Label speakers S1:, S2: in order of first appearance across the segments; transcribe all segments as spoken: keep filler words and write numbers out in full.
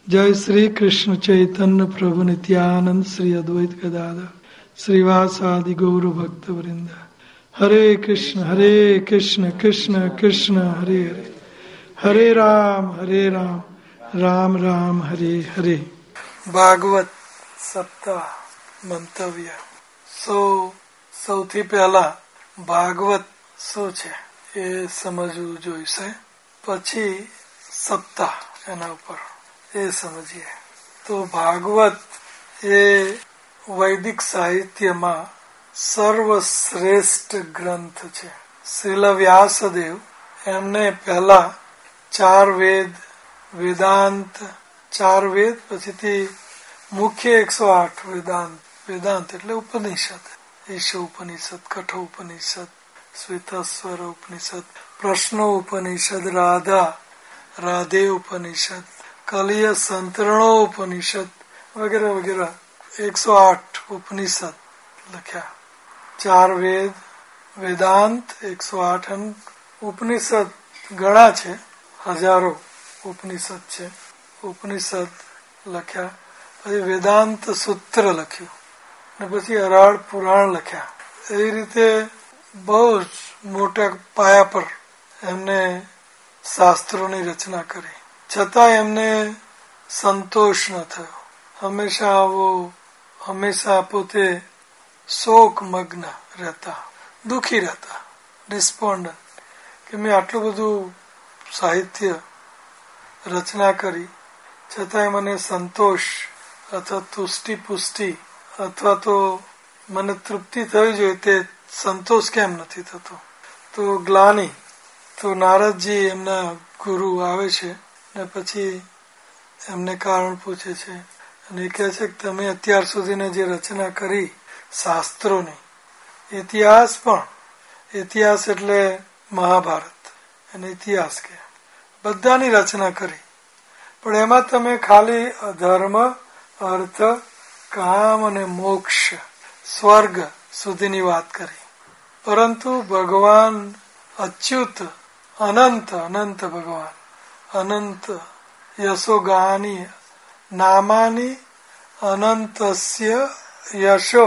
S1: जय श्री कृष्ण चैतन्य प्रभु नित्यानंद श्री अद्वैत गदाधर श्रीवासादि गौर भक्त वृंद। हरे कृष्ण हरे कृष्ण कृष्ण कृष्ण हरे हरे, हरे राम हरे राम राम राम हरे हरे। भागवत सप्ताह મંતવ્ય સૌ સૌથી પહેલા ભાગવત શું છે એ સમજવું જોઈશે, પછી સપ્તાહ એના ઉપર એ સમજીએ. તો ભાગવત એ વૈદિક સાહિત્યમાં સર્વશ્રેષ્ઠ ગ્રંથ છે. શ્રીલ વ્યાસદેવ એમને પહેલા ચાર વેદ, વેદાંત, ચાર વેદ પછીથી મુખ્ય એકસો આઠ વેદાંત, વેદાંત એટલે ઉપનિષદ, ઈશ ઉપનિષદ, કઠ ઉપનિષદ, શ્વેતસ્વર ઉપનિષદ, પ્રશ્નો ઉપનિષદ, રાધા રાધે ઉપનિષદ, કલિય સંતરણો ઉપનિષદ વગેરે વગેરે એકસો આઠ ઉપનિષદ લખ્યા. ચાર વેદ, વેદાંત એકસો આઠ, ઉપનિષદ ઘણા છે, હજારો ઉપનિષદ છે. ઉપનિષદ લખ્યા, પછી વેદાંત સૂત્ર લખ્યું, ને પછી અરાળ પુરાણ લખ્યા. એવી રીતે બહુ જ મોટા પાયા પર એમને શાસ્ત્રોની રચના કરી. છતાં એમને સંતોષ ન થયો. હંમેશા આવો હંમેશા પોતે શોકમગ્ન રહેતા, દુઃખી રહેતા, ડિસ્પોન્ડન્ટ કે મેં આટલું બધું સાહિત્ય રચના કરી છતાંય મને સંતોષ અથવા તુષ્ટિ પુષ્ટિ અથવા તો મને તૃપ્તિ થવી જોઈએ તે સંતોષ કેમ નથી થતો. તો ગ્લાની, તો નારદજી એમના ગુરુ આવે છે ને પછી એમને કારણ પૂછે છે અને એ કહે છે કે તમે અત્યાર સુધીને જે રચના કરી શાસ્ત્રોની, ઇતિહાસ પણ, ઇતિહાસ એટલે મહાભારત અને ઇતિહાસ કે બધાની રચના કરી, પણ એમાં તમે ખાલી ધર્મ, અર્થ, કામ અને મોક્ષ, સ્વર્ગ સુધીની વાત કરી. પરંતુ ભગવાન અચ્યુત, અનંત અનંત ભગવાન, અનંત યશોગાની નામાની અનંતસ્ય યશો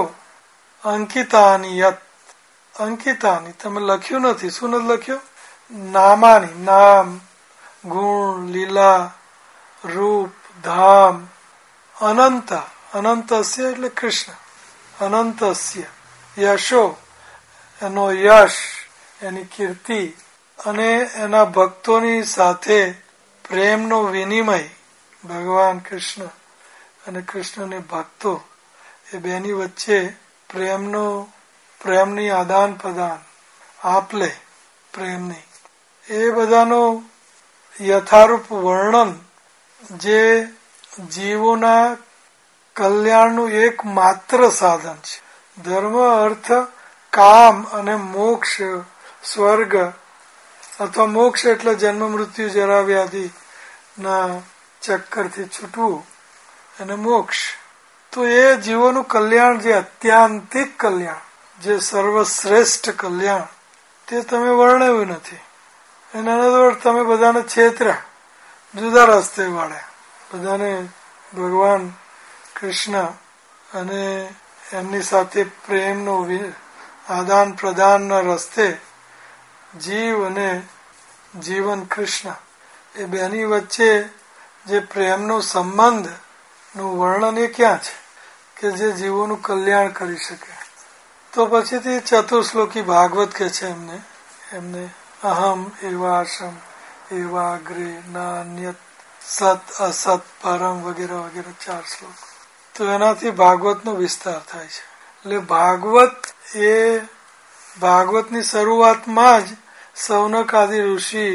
S1: અંકિતાની યત, અંકિતાની તમે લખ્યું નથી. શું નથી લખ્યું? નામાની, નામ, ગુણ, લીલા, રૂપ, ધામ, અનંત, અનંતસ્ય એટલે કૃષ્ણ, અનંતસ્ય યશો એનો યશ, એની કીર્તિ અને એના ભક્તોની સાથે પ્રેમનો વિનિમય. ભગવાન કૃષ્ણ અને કૃષ્ણને ભક્તો એ બેની વચ્ચે પ્રેમનો પ્રેમની આદાન પ્રદાન, આપલે પ્રેમની, એ બધાનો યથારૂપ વર્ણન જે જીવોના કલ્યાણનું એકમાત્ર સાધન છે. ધર્મ, અર્થ, કામ અને મોક્ષ, સ્વર્ગ અથવા મોક્ષ એટલે જન્મ મૃત્યુ જરા વ્યાધિ ના ચક્કરથી છૂટવું અને મોક્ષ. તો એ જીવોનું કલ્યાણ, જે અત્યાંતિક કલ્યાણ, જે સર્વશ્રેષ્ઠ કલ્યાણ, તે તમે વર્ણવ્યું નથી. એના અંદર તમે બધાને છેતરા, જુદા રસ્તે વાળ્યા. બધાને ભગવાન કૃષ્ણ અને એમની સાથે પ્રેમનો આદાન પ્રદાનના રસ્તે જીવ અને જીવન કૃષ્ણ એ બેની વચ્ચે જે પ્રેમનો સંબંધ નું વર્ણન એ ક્યાં છે કે જે જીવોનું કલ્યાણ કરી શકે. તો પછીથી ચતુશ્લોકી ભાગવત કે છે એમને એમને અહમ એવા આશમ એવા અગ્રે ના અન્યત સત અસત પરમ વગેરે વગેરે ચાર શ્લોક. તો એનાથી ભાગવતનો વિસ્તાર થાય છે. એટલે ભાગવત એ ભાગવતની શરૂઆતમાં જ સૌનક આદિ ઋષિ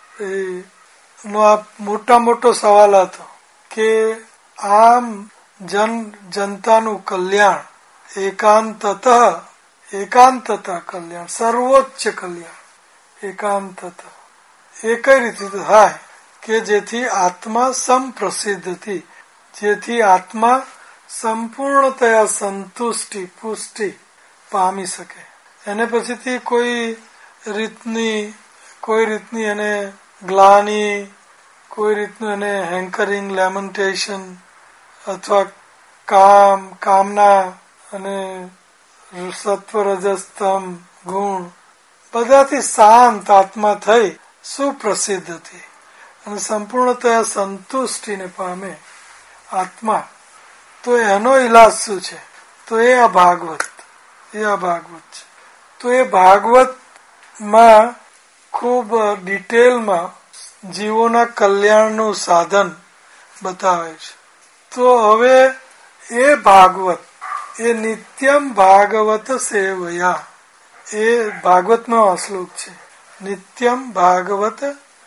S1: નો આ મોટા મોટો સવાલ હતો કે આમ જન જનતાનું કલ્યાણ એકાંતત એકાંતત કલ્યાણ, સર્વોચ્ચ કલ્યાણ એકાંતત, એ કઈ રીતે થાય કે જેથી આત્મા સંપ્રસિદ્ધથી, જેથી આત્મા સંપૂર્ણતયા સંતુષ્ટિ પુષ્ટિ પામી શકે. એને પછીથી કોઈ રીતની કોઈ રીતની એને ગ્લાની, કોઈ રીતનું એને હેન્કરિંગ, લેમેન્ટેશન અથવા કામ, કામના અને સત્વ રજસ્તમ ગુણ બધાથી શાંત આત્મા થઈ સુપ્રસિદ્ધ હતી અને સંપૂર્ણતયા સંતુષ્ટિને પામે આત્મા. તો એનો ઈલાજ શું છે? તો એ આ ભાગવત એ આ ભાગવત છે. તો એ ભાગવતમાં ખૂબ ડિટેલમાં જીવોના કલ્યાણનું સાધન બતાવે છે. તો હવે એ ભાગવત એ નિત્યમ ભાગવત સેવયા એ ભાગવતનો શ્લોક છે. નિત્યમ ભાગવત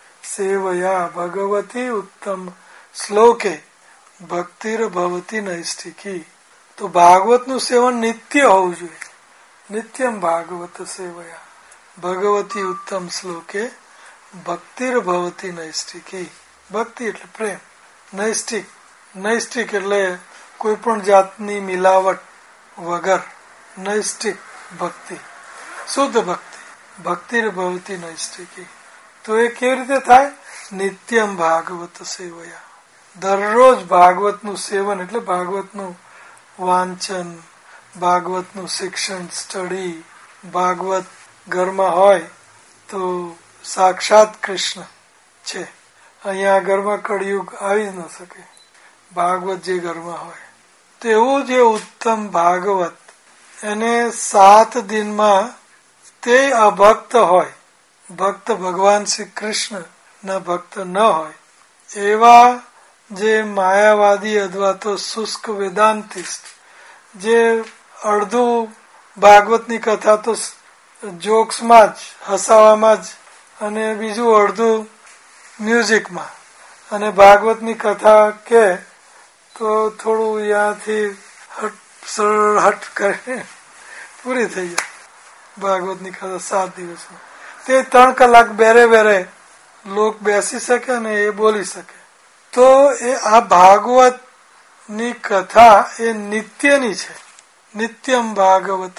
S1: સેવયા ભગવતી ઉત્તમ શ્લોકે ભક્તિર ભવતી નૈષ્ઠિકી. તો ભાગવતનું સેવન નિત્ય હોવું જોઈએ. નિત્યમ ભાગવત સેવયા ભગવતી ઉત્તમ શ્લોકે ભક્તિર ભવતી નૈષ્ઠિકી. ભક્તિ એટલે પ્રેમ, નૈષ્ઠિક નૈષ્ઠિક એટલે કોઈ પણ જાતની મિલાવટ વગર નૈષ્ઠિક ભક્તિ, શુદ્ધ ભક્તિ. ભક્તિર ભવતી નૈષ્ઠિકી. તો એ કેવી રીતે થાય? નિત્યમ ભાગવત સેવયા. દરરોજ ભાગવતનું સેવન એટલે ભાગવતનું વાંચન, ભાગવતનું શિક્ષણ, સ્ટડી. ભાગવત ઘરમાં હોય તો સાક્ષાત કૃષ્ણ છે. અહીંયા ઘરમાં કળિયુગ આવી જ ન શકે. ભાગવત જે ઘરમાં હોય તેવું જે ઉત્તમ ભાગવત એને સાત દિનમાં તે અભક્ત હોય, ભક્ત ભગવાન શ્રી કૃષ્ણ ના ભક્ત ન હોય એવા જે માયાવાદી અથવા તો શુષ્ક વેદાંતિસ્ટ જે અડધું ભાગવતની કથા તો જોક્સમાં જ, હસાવામાં જ અને બીજું અડધું મ્યુઝિકમાં અને ભાગવતની કથા કે તો થોડું ત્યાંથી હટ સરળ હટ કરે પૂરી થઈ જાય. ભાગવતની કથા સાત દિવસમાં તે ત્રણ કલાક બેરે બેરે લોક બેસી શકે અને એ બોલી શકે. તો એ આ ભાગવત ની કથા એ નિત્યની છે. નિત્યમ ભાગવત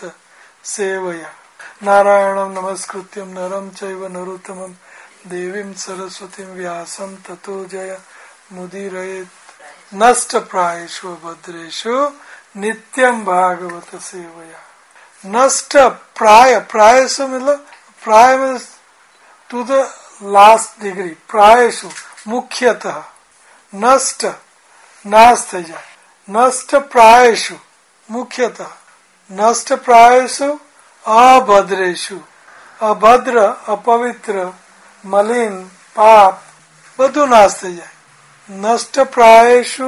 S1: સેવયા નારાયણમ નમસ્કૃત્યમ નરમ ચૈવ નરોત્તમમ દેવીમ સરસ્વતીમ વ્યાસમ તતો જય મુદિરયેત નષ્ટ પ્રાયેષુ ભદ્રેષુ નિત્યમ ભાગવત સેવયા. નષ્ટ પ્રાય પ્રાયસુ મતલબ પ્રાય means to the last degree. પ્રાયેષુ મુખ્યતઃ નષ્ટ નાશ થઈ જાય. નષ્ટ પ્રાયેષુ મુખ્યતઃ નષ્ટ પ્રાયેષુ અભદ્રેષુ. અભદ્ર, અપવિત્ર, મલિન, પાપ બધું નાશ થઈ જાય. નષ્ટ પ્રાયેષુ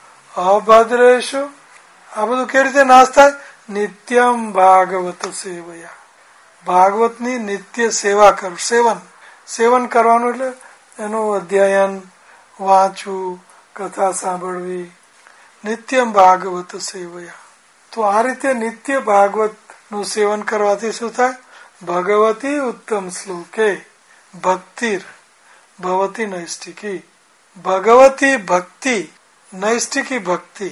S1: અભદ્રેષુ આ બધું કેવી રીતે નાશ થાય? નિત્યમ ભાગવત સેવયા. ભાગવતની નિત્ય સેવા કર. સેવન સેવન કરવાનું એટલે એનું અધ્યયન, વાંચવું, કથા સાંભળવી. નિત્યમ ભાગવત સેવયા. તો આ રીતે નિત્ય ભાગવત નું સેવન કરવાથી શું થાય? ભગવતી ઉત્તમ શ્લોકે ભક્તિર ભવતી નૈષ્ઠિકી. ભગવતી ભક્તિ, નૈષ્ઠિકી ભક્તિ.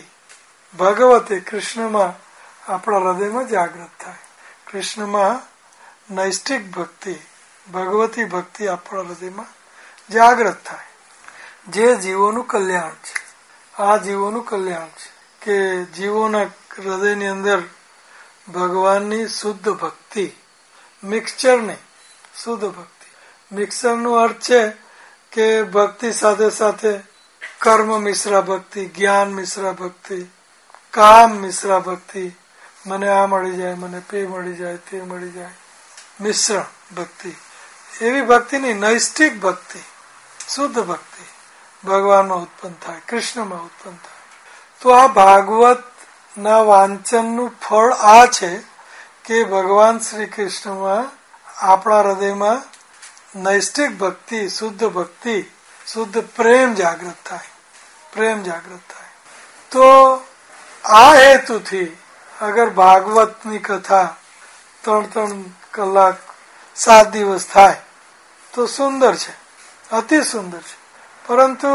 S1: ભગવતી કૃષ્ણમાં આપણા હૃદયમાં જાગૃત થાય. કૃષ્ણમાં નૈષ્ઠિક ભક્તિ, ભગવતી ભક્તિ આપણા હૃદયમાં જાગૃત થાય. જે જીવોનું કલ્યાણ છે. આ જીવોનું કલ્યાણ છે કે જીવોના હૃદયની અંદર ભગવાનની શુદ્ધ ભક્તિ, મિક્સચર નહીં, શુદ્ધ ભક્તિ. મિક્સચર નો અર્થ છે કે ભક્તિ સાથે સાથે કર્મ મિશ્રા ભક્તિ, જ્ઞાન મિશ્રા ભક્તિ, કામ મિશ્રા ભક્તિ. મને આ મળી જાય, મને તે મળી જાય, તે મળી જાય, મિશ્રણ ભક્તિ. એવી ભક્તિ નહીં, નૈષ્ઠિક ભક્તિ, શુદ્ધ ભક્તિ ભગવાનમાં ઉત્પન્ન થાય, કૃષ્ણમાં ઉત્પન્ન થાય. તો આ ભાગવત ના વાંચનનું ફળ આ છે કે ભગવાન શ્રી કૃષ્ણમાં આપણા હૃદયમાં નૈષ્ઠિક ભક્તિ, શુદ્ધ ભક્તિ, શુદ્ધ પ્રેમ જાગૃત થાય. પ્રેમ જાગૃત થાય. તો આ હેતુથી અગર ભાગવતની કથા ત્રણ ત્રણ કલાક સાત દિવસ થાય તો સુંદર છે, અતિ સુંદર છે. પરંતુ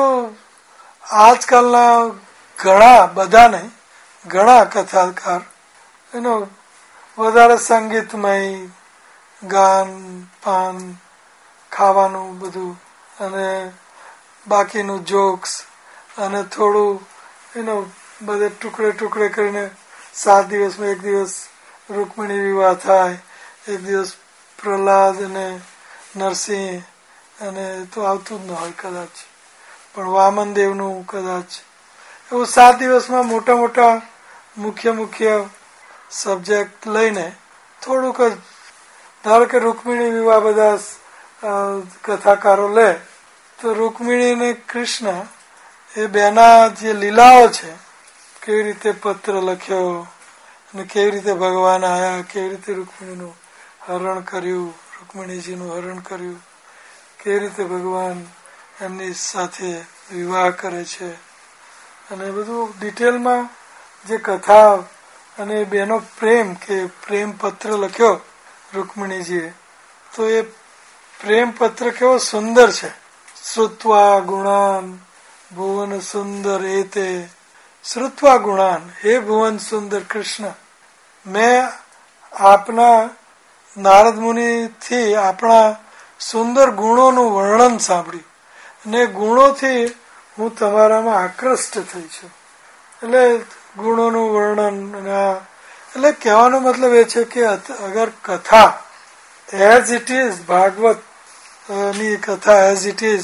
S1: આજકાલના ઘણા, બધા નહીં, ઘણા કથાકાર એનો વધારે સંગીતમય, ગાન પાન, ખાવાનું બધું અને બાકીનું જોક્સ અને થોડું એનો બધે ટુકડે ટુકડે કરીને સાત દિવસમાં એક દિવસ રૂકમિણી વિવાહ થાય, એક દિવસ પ્રહલાદ અને નરસિંહ અને તો આવતું જ ન હોય કદાચ, પણ વામનદેવનું કદાચ એવું સાત દિવસમાં મોટા મોટા મુખ્ય મુખ્ય સબ્જેક્ટ લઈને થોડુંક જ, ધારો કે રૂકમિણી વિવાહ બધા કથાકારો લે તો રૂકમિણી અને કૃષ્ણ એ બેના જે લીલાઓ છે, કેવી રીતે પત્ર લખ્યો અને કેવી રીતે ભગવાન આવ્યા, કેવી રીતે રૂકમિણીનું હરણ કર્યું, રૂકમિણીજીનું હરણ કર્યું, કેવી રીતે ભગવાન એમની સાથે વિવાહ કરે છે, અને બધું ડિટેલમાં જે કથા અને બેનો પ્રેમ કે પ્રેમ પત્ર લખ્યો રૂકમિણીજીએ, તો એ પ્રેમ પત્ર કેવો સુંદર છે. શ્રુત્વા ગુણાન ભુવન સુંદર એતે, શ્રુત્વા ગુણાન, હે ભુવન સુંદર કૃષ્ણ, મેં આપના નારદ મુનિ થી આપણા સુંદર ગુણોનું વર્ણન સાંભળ્યું અને ગુણોથી હું તમારામાં આકૃષ્ટ થઈ છું. એટલે ગુણોનું વર્ણન, એટલે કહેવાનો મતલબ એ છે કે અગર કથા એઝ ઇટ ઇઝ, ભાગવત ની કથા એઝ ઇટ ઇઝ,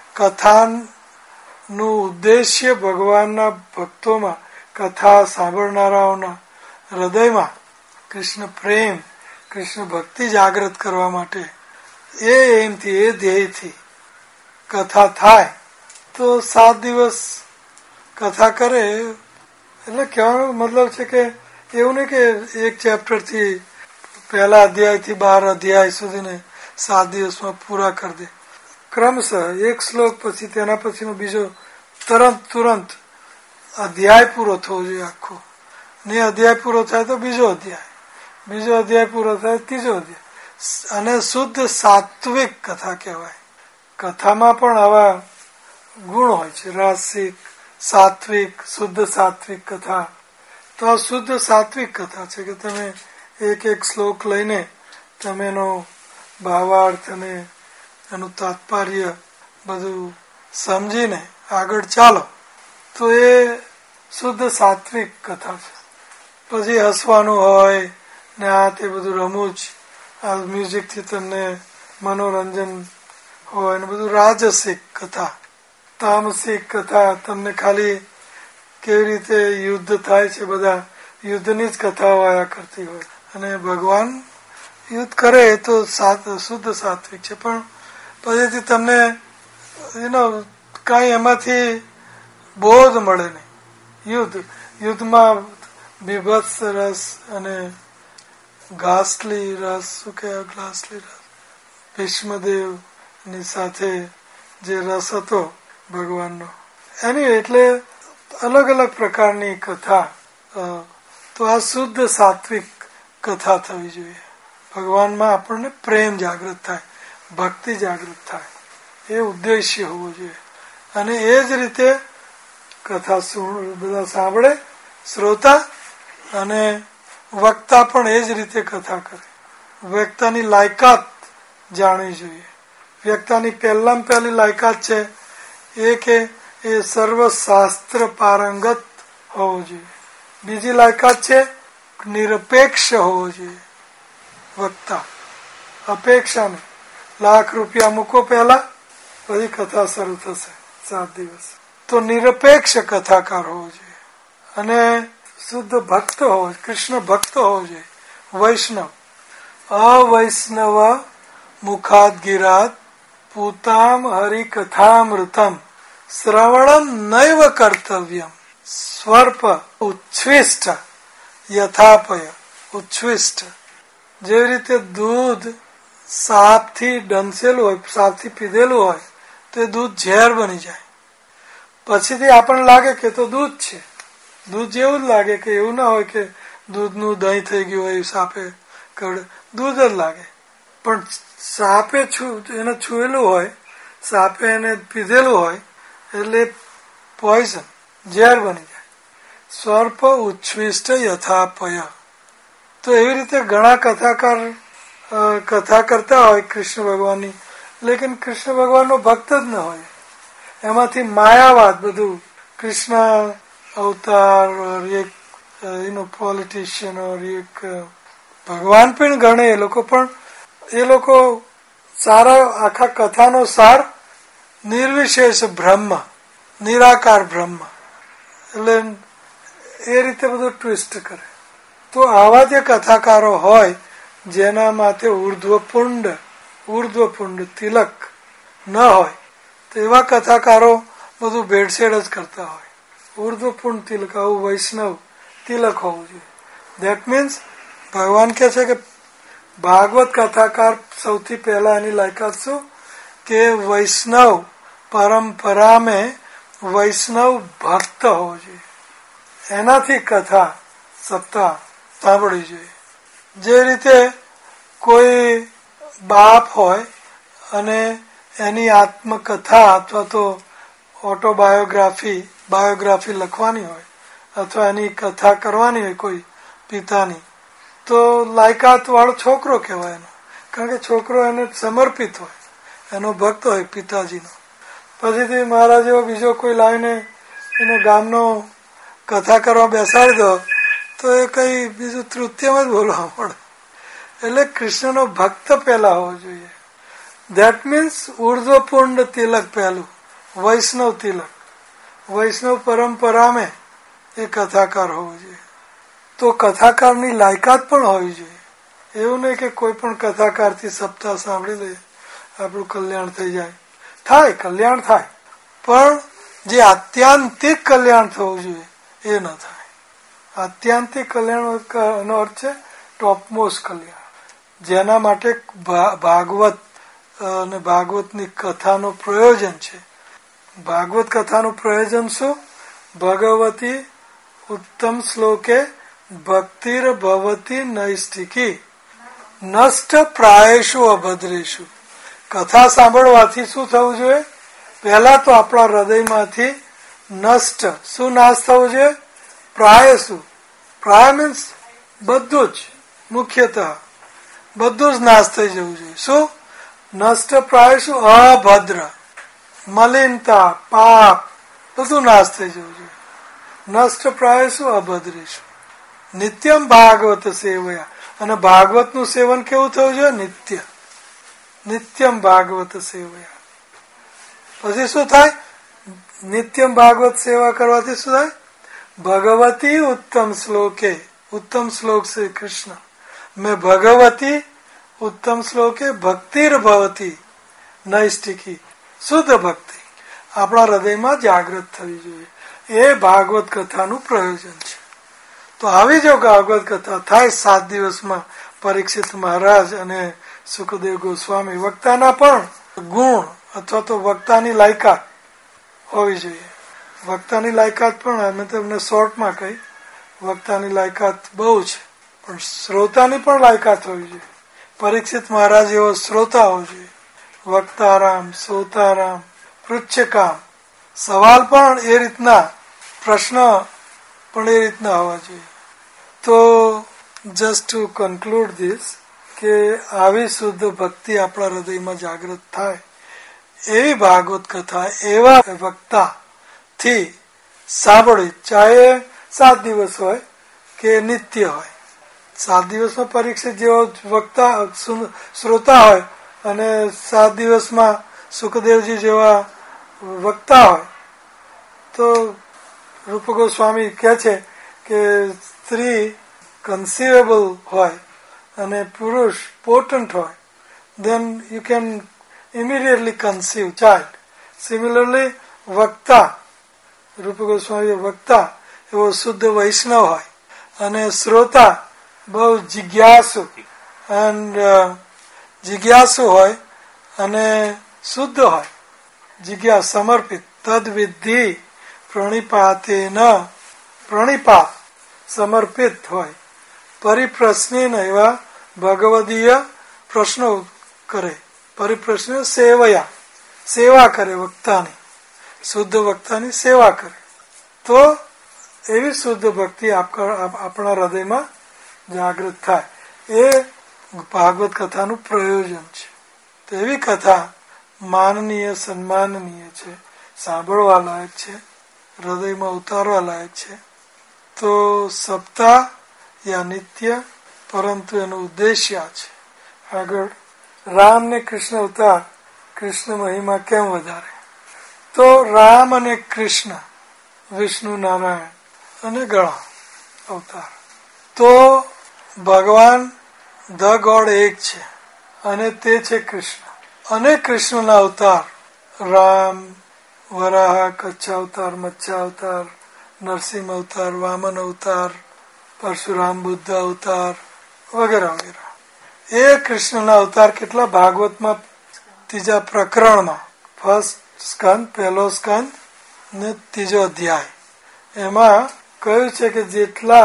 S1: કથાનું ઉદ્દેશ્ય ભગવાનના ભક્તોમાં, કથા સાંભળનારાઓના હૃદયમાં કૃષ્ણ પ્રેમ, કૃષ્ણ ભક્તિ જાગૃત કરવા માટે, એ એમથી, એ ધ્યેયથી કથા થાય તો સાત દિવસ કથા કરે. એટલે કહેવાનો મતલબ છે કે એવું નહીં કે એક ચેપ્ટરથી પહેલા અધ્યાયથી બાર અધ્યાય સુધીને સાત દિવસમાં પૂરા કરી દે. ક્રમશઃ એક શ્લોક પછી તેના પછીનો બીજો, તરત તુરંત અધ્યાય પૂરો થવો જોઈએ આખો, ને અધ્યાય પૂરો થાય તો બીજો અધ્યાય, બીજો અધ્યાય પૂરો થાય ત્રીજો અધ્યાય. અને શુદ્ધ સાત્વિક કથા કહેવાય. કથામાં પણ આવા ગુણ હોય છે, રાસિક, સાત્વિક, શુદ્ધ સાત્વિક કથા. તો આ શુદ્ધ સાત્વિક કથા છે કે તમે એક એક શ્લોક લઈને તમે એનો ભાવાર્થ અને એનું તાત્પર્ય બધું સમજીને આગળ ચાલો, તો એ શુદ્ધ સાત્વિક કથા છે. પછી હસવાનું હોય ને આ તે બધું રમૂજ, આ મ્યુઝિકથી તમને મનોરંજન હોય ને બધું રાજસિક કથા. તામસિક કથા તમને ખાલી કેવી રીતે યુદ્ધ થાય છે, બધા યુદ્ધની જ કથાઓ આયા કરતી હોય, અને ભગવાન યુદ્ધ કરે તો સાત શુદ્ધ સાત્વિક છે. પણ પછીથી તમને એનો કઈ એમાંથી બોધ મળે નહીં. યુદ્ધ યુદ્ધમાં બીભત્સ રસ અને ઘાસલી રસ, શું કહેવાય, ગ્લાસલી રસ, ભીષ્મદેવ ની સાથે જે રસ હતો ભગવાનનો, એની એટલે અલગ અલગ પ્રકારની કથા. તો આ શુદ્ધ સાત્વિક કથા થવી જોઈએ. ભગવાનમાં આપણને પ્રેમ જાગૃત થાય, ભક્તિ જાગૃત થાય, એ ઉદ્દેશ્ય હોવો જોઈએ. અને એ જ રીતે કથા બધા સાંભળે શ્રોતા, અને વક્તા પણ એ જ રીતે કથા કરે. વક્તાની લાયકાત જાણવી જોઈએ. વક્તાની પહેલામાં પહેલી લાયકાત છે એ કે એ સર્વશાસ્ત્ર પારંગત હોવો જોઈએ. બીજી લાયકાત છે નિરપેક્ષ હોવો જોઈએ વક્તા. અપેક્ષા નહીં, લાખ રૂપિયા મૂકો પહેલા, પછી કથા શરૂ થશે સાત દિવસ. તો નિરપેક્ષ કથાકાર હોવો જોઈએ. અને શુદ્ધ ભક્ત હોવો, કૃષ્ણ ભક્ત હોવો જોઈએ. વૈષ્ણવ, અવૈષ્ણવ મુખાદ ગિરાત પૂતામ હરિકથામૃતમ શ્રવણમ નૈવ કર્તવ્યમ સ્વર્પ ઉચ્છ્વિષ્ટ યથાપય. ઉચ્છ્વિષ્ટ જેવી રીતે દૂધ સાપથી ડંસેલું હોય, સાપથી પીધેલું હોય તો એ દૂધ ઝેર બની જાય. પછીથી આપણને લાગે કે તો દૂધ છે, દૂધ જેવું જ લાગે, કે એવું ના હોય કે દૂધનું દહીં થઈ ગયું હોય, સાપે કડ દૂધ જ લાગે. પણ સાપે એને છુએલું હોય, સાપે એને પીધેલું હોય એટલે પોઈઝન, ઝેર બની જાય. સ્વર્પ ઉચ્છ્વિષ્ટ યથાપય. તો એવી રીતે ઘણા કથાકાર કથા કરતા હોય કૃષ્ણ ભગવાનની, લેકિન કૃષ્ણ ભગવાનનો ભક્ત જ ન હોય, એમાંથી માયાવાદ બધું કૃષ્ણ અવતાર और એક યુ નો પોલિટિશિયન और એક ભગવાન પણ ગણે એ લોકો પણ એ લોકો સારા આખા કથાનો સાર નિર્વિશેષ બ્રહ્મ નિરાકાર બ્રહ્મ એટલે એ રીતે બધું ટ્વિસ્ટ કરે. તો આવા જે કથાકારો હોય જેના માથે ઉર્ધ્વપુંડ ઉર્ધ્વપુંડ તિલક ન હોય તો એવા કથાકારો બધું ભેળસેળ જ કરતા હોય. ઉર્ધ્વપુંડ તિલક આવું વૈષ્ણવ તિલક હોવું જોઈએ. દેટ મીન્સ ભગવાન કહે છે કે ભાગવત કથાકાર સૌથી પહેલા એની લાયકાત શું કે વૈષ્ણવ પરંપરા મેં વૈષ્ણવ ભક્ત હોવો જોઈએ. એનાથી કથા સપ્તાહ સાંભળવી જોઈએ. જે રીતે કોઈ બાપ હોય અને એની આત્મકથા અથવા તો ઓટોબાયોગ્રાફી બાયોગ્રાફી લખવાની હોય અથવા એની કથા કરવાની હોય કોઈ પિતાની તો લાયકાત વાળો છોકરો કહેવાય એનો, કારણ કે છોકરો એને સમર્પિત હોય, એનો ભક્ત હોય પિતાજીનો. પછીથી મારા જેવો બીજો કોઈ લાવીને એનો ગામનો કથા કરવા બેસાડી દો તો એ કઈ બીજું તૃતીયમાં જ બોલવા મળે. એટલે કૃષ્ણનો ભક્ત પહેલા હોવો જોઈએ. ધેટ મીન્સ ઉર્ધ્વપુંડ તિલક પહેલું, વૈષ્ણવ તિલક, વૈષ્ણવ પરંપરા મેં એ કથાકાર હોવો જોઈએ. તો કથાકારની લાયકાત પણ હોવી જોઈએ. એવું નહીં કે કોઈ પણ કથાકારથી સપ્તાહ સાંભળી લે આપણું કલ્યાણ થઈ જાય. થાય, કલ્યાણ થાય, પણ જે આત્યાંતિક કલ્યાણ થવું જોઈએ એ ન થાય. આત્યાંતિક કલ્યાણ નો અર્થ છે ટોપમોસ્ટ કલ્યાણ, જેના માટે ભાગવત અને ભાગવતની કથાનું પ્રયોજન છે. ભાગવત કથાનું પ્રયોજન શું? ભગવતી ઉત્તમ શ્લોકે ભક્તિર ભવતી નૈષ્ઠિકી નષ્ટ પ્રાયેષુ અભદ્રેષુ. કથા સાંભળવાથી શું થવું જોઈએ? પહેલા તો આપણા હૃદયમાંથી નષ્ટ શું નાશ થવું જોઈએ? પ્રાયસુ. પ્રાય મીન્સ બધું જ, મુખ્યતઃ બધું જ નાશ થઈ જવું જોઈએ. શું? નષ્ટ પ્રાયસુ અભદ્ર, મલિનતા, પાપ બધું નાશ થઈ જવું જોઈએ. નષ્ટ પ્રાયસુ અભદ્રેષુ નિત્યમ ભાગવત સેવયા. અને ભાગવતનું સેવન કેવું થવું જોઈએ? નિત્ય. નિત્યમ ભાગવત સેવયા. પછી શું થાય? નિત્યમ ભાગવત સેવા કરવાથી શું થાય? ભગવતી ઉત્તમ શ્લોકે, ઉત્તમ શ્લોક શ્રી કૃષ્ણ મેં ભગવતી ઉત્તમ શ્લોકે ભક્તિર ભવતી નૈષ્ઠિકી. શુદ્ધ ભક્તિ આપણા હૃદયમાં જાગૃત થવી જોઈએ. એ ભાગવત કથાનું પ્રયોજન છે. તો આવી જો ભાગવત કથા થાય સાત દિવસમાં પરીક્ષિત મહારાજ અને સુખદેવ ગોસ્વામી, વક્તાના પણ ગુણ અથવા તો વક્તાની લાયકાત હોવી જોઈએ. વક્તાની લાયકાત પણ અમે તમને શોર્ટમાં કહી, વક્તાની લાયકાત બહુ છે, પણ શ્રોતાની પણ લાયકાત હોવી જોઈએ. પરીક્ષિત મહારાજ એવો શ્રોતા હોવો જોઈએ. વક્તારામ, શ્રોતારામ, પૃચ્છકામ. સવાલ પણ એ રીતના, પ્રશ્ન પણ એ રીતના હોવા જોઈએ. તો જસ્ટ ટુ કન્ક્લુડ ધીસ કે આવી શુદ્ધ ભક્તિ આપણા હૃદયમાં જાગૃત થાય એવી ભાગવત કથા એવા વક્તા થી સાંભળી, ચાહે સાત દિવસ હોય કે નિત્ય હોય. સાત દિવસમાં પરીક્ષિત જેવો વક્તા શ્રોતા હોય અને સાત દિવસમાં સુખદેવજી જેવા વક્તા હોય તો રૂપ ગોસ્વામી કહે છે કે સ્ત્રી કન્સીવેબલ હોય અને પુરુષ પોટન્ટ હોય, then you can immediately conceive child. Similarly, વક્તા, રૂપ ગોસ્વામી વક્તા એવો શુદ્ધ વૈષ્ણવ હોય અને શ્રોતા બહુ જિજ્ઞાસુ and જિજ્ઞાસુ હોય અને શુદ્ધ હોય, જિજ્ઞાસ સમર્પિત. તદ વિધિ પ્રણિપાતેન, પ્રણિપાત સમર્પિત હોય. પરિપ્રશ્ન એવા ભગવદીય પ્રશ્નો કરે. પરિપ્રશ્ન સેવયા, સેવા કરે વક્તાની, શુદ્ધ વક્તાની સેવા કરે. તો એવી શુદ્ધ ભક્તિ આપણા હૃદયમાં જાગૃત થાય. એ ભાગવત કથાનું પ્રયોજન છે. તો એવી કથા માનનીય, સન્માનનીય છે. સાંભળવા લાયક છે, હૃદયમાં ઉતારવા લાયક છે. તો સપ્તાહ યા નિત્ય, પરંતુ એનો ઉદ્દેશ્ય છે. આગળ રામ ને કૃષ્ણ અવતાર, કૃષ્ણ મહિમા કેમ વધારે? તો રામ અને કૃષ્ણ વિષ્ણુ નારાયણ અને ગણા અવતાર. તો ભગવાન ધ ગોડ એક છે અને તે છે કૃષ્ણ. અને કૃષ્ણના અવતાર રામ, વરાહ, કચ્છ અવતાર, મત્સ્ય અવતાર, નરસિંહ અવતાર, વામન અવતાર, પરશુરામ બુદ્ધ અવતાર વગેરે વગેરે. એ કૃષ્ણના અવતાર કેટલા? ભાગવતમાં ત્રીજા પ્રકરણમાં ફર્સ્ટ સ્કંદ, પહેલો સ્કંદ ને ત્રીજો અધ્યાય, એમાં કહ્યું છે કે જેટલા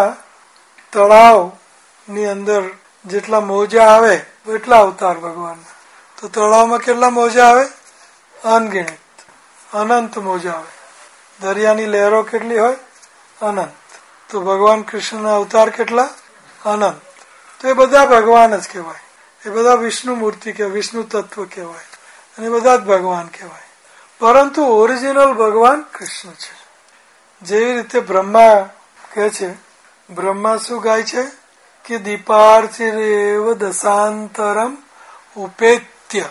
S1: તળાવ ની અંદર જેટલા મોજા આવે એટલા અવતાર ભગવાન. તો તળાવમાં કેટલા મોજા આવે? અનગિણિત, અનંત મોજા આવે. દરિયાની લહેરો કેટલી હોય? અનંત. તો ભગવાન કૃષ્ણના અવતાર કેટલા? અનંત. તો એ બધા ભગવાન જ કહેવાય. એ બધા વિષ્ણુ મૂર્તિ કે વિષ્ણુ તત્વ કહેવાય અને બધા જ ભગવાન કહેવાય. પરંતુ ઓરિજિનલ ભગવાન કૃષ્ણ છે. જેવી રીતે બ્રહ્મા કહે છે, બ્રહ્મા શું ગાય છે કે દીપાર્ચિરેવ દશાંતરમ ઉપેત્ય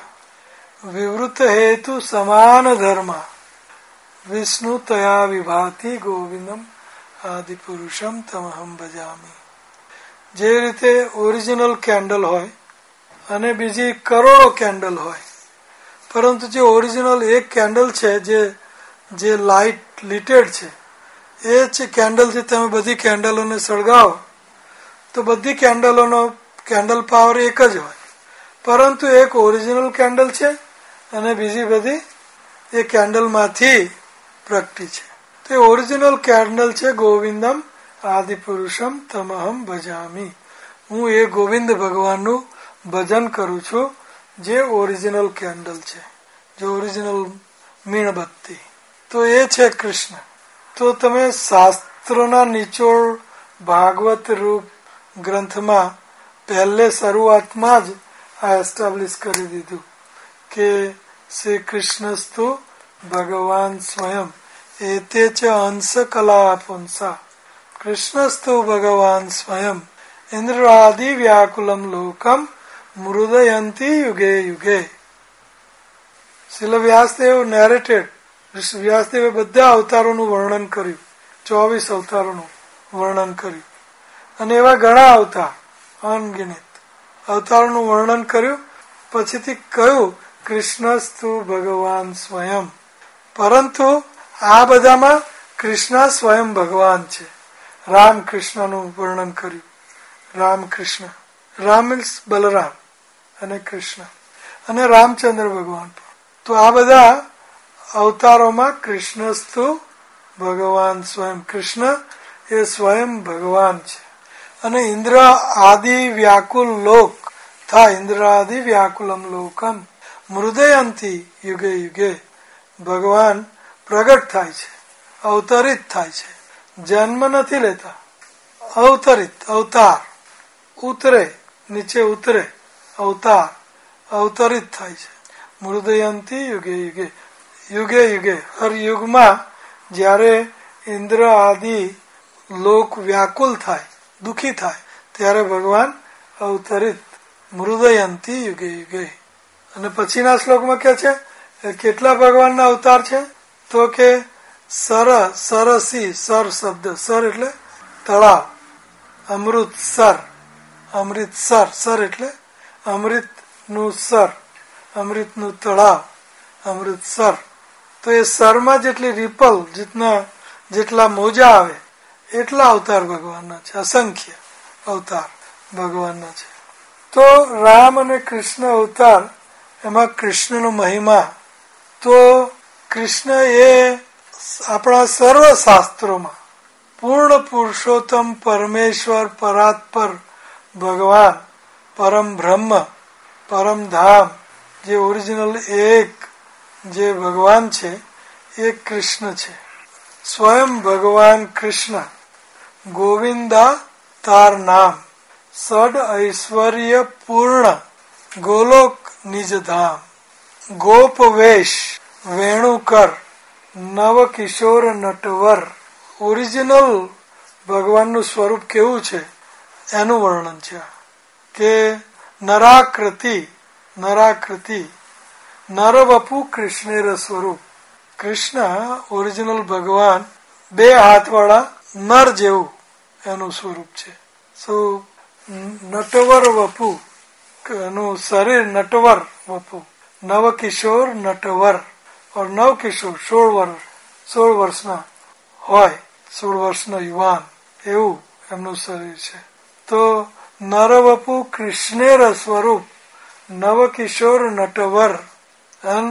S1: વિવૃત હેતુ સમાન ધર્મ વિષ્ણુ તયા વિભાતિ ગોવિંદમ આદિ પુરુષમ તમહમ ભજામી. જે રીતે ઓરિજિનલ કેન્ડલ હોય અને બીજી કરોડો કેન્ડલ હોય, પરંતુ જે ઓરિજિનલ એક કેન્ડલ છે, જે જે લાઇટ લીટેડ છે, એ જ કેન્ડલથી તમે બધી કેન્ડલોને સળગાવો તો બધી કેન્ડલોનો કેન્ડલ પાવર એક જ હોય. પરંતુ એક ઓરિજિનલ કેન્ડલ છે અને બીજી બધી એ કેન્ડલમાંથી પ્રગટી છે. તે ઓરિજિનલ કેન્ડલ છે ગોવિંદમ આદિ પુરુષમ તમહમ ભજામી. હું એ ગોવિંદ ભગવાનનું ભજન કરું છું, જે ઓરિજિનલ કેન્ડલ છે, જે ઓરિજિનલ મીણબત્તી. તો એ છે કૃષ્ણ. તો તમે શાસ્ત્રોના નિચોડ ભાગવત રૂપ ગ્રંથમાં પહેલે શરૂઆતમાં જ આ એસ્ટાબ્લિશ કરી દીધું કે શ્રી કૃષ્ણસ્તુ ભગવાન સ્વયં એતે ચ અંશ કલા પુંસા કૃષ્ણસ્તુ ભગવાન સ્વયં ઇન્દ્રાદિ વ્યાકુલમ લોકમ મૃદયંતી યુગે યુગે. શ્રીલ વ્યાસદેવ નેરેટેડ, વ્યાસદેવે બધા અવતારોનું વર્ણન કર્યું, ચોવીસ અવતારોનું વર્ણન કર્યું અને એવા ઘણા અવતાર અનગિનિત અવતારોનું વર્ણન કર્યું. પછીથી કહ્યું કૃષ્ણસ્તુ ભગવાન સ્વયં. પરંતુ આ બધામાં કૃષ્ણ સ્વયં ભગવાન છે. રામ કૃષ્ણનું વર્ણન કર્યું. રામ કૃષ્ણ, રામ મીન્સ બલરામ અને કૃષ્ણ અને રામચંદ્ર ભગવાન. તો આ બધા અવતારોમાં કૃષ્ણસ્તુ ભગવાન સ્વયં, કૃષ્ણ એ સ્વયં ભગવાન છે. અને ઇન્દ્ર આદિ વ્યાકુલ લોક થાય, ઇન્દ્ર આદિ વ્યાકુલમ લોકમ મૃદયંતી યુગે યુગે. ભગવાન પ્રગટ થાય છે, અવતરિત થાય છે, જન્મ નથી લેતા. અવતરિત, અવતાર, ઉતરે, નીચે ઉતરે, અવતાર, અવતરિત થાય છે. મૃદયંતી યુગે યુગે, યુગે યુગે હર યુગમાં જ્યારે ઇન્દ્ર આદિ લોક વ્યાકુલ થાય, દુઃખી થાય, ત્યારે ભગવાન અવતરિત મૃદયંતી યુગે યુગે. અને પછીના શ્લોકમાં કે છે કેટલા ભગવાનના અવતાર છે? તો કે સર, સરસી, સર શબ્દ, સર એટલે તળાવ, અમૃત સર, અમૃત સર, સર એટલે અમૃત નું સર, અમૃત નું તળાવ, અમૃતસર. તો એ સરમાં જેટલી રીપલ, જેટલા જેટલા મોજા આવે એટલા અવતાર ભગવાનના છે, અસંખ્ય અવતાર ભગવાનના છે. તો રામ અને કૃષ્ણ અવતાર, એમાં કૃષ્ણનો મહિમા. તો કૃષ્ણ એ આપણા સર્વ શાસ્ત્રોમાં પૂર્ણ પુરુષોત્તમ પરમેશ્વર, પરાત્પર ભગવાન, પરમ બ્રહ્મ, પરમ ધામ, જે ઓરિજિનલ એક જે ભગવાન છે એ કૃષ્ણ છે. સ્વયં ભગવાન કૃષ્ણ ગોવિંદા તાર નામ, સડ ઐશ્વર્ય પૂર્ણ ગોલોક નિજ ધામ, ગોપ વેશ વેણુકર નવ કિશોર નટવર. ઓરિજિનલ ભગવાનનું સ્વરૂપ કેવું છે એનું વર્ણન છે કે નરાકૃતિ નરાકૃતિ નરવપુ કૃષ્ણેર સ્વરૂપ. કૃષ્ણ ઓરિજિનલ ભગવાન બે હાથવાળા નર જેવું એનું સ્વરૂપ છે. સો નટવર વપુ એનું શરીર નટવર વપુ. નવ કિશોર નટવર ઓર નવ કિશોર સોળ વર્ષ સોળ વર્ષના હોય, સોળ વર્ષના યુવાન એવું એમનું શરીર છે. તો નરવપુ કૃષ્ણેર સ્વરૂપ નવ કિશોર નટવર. અને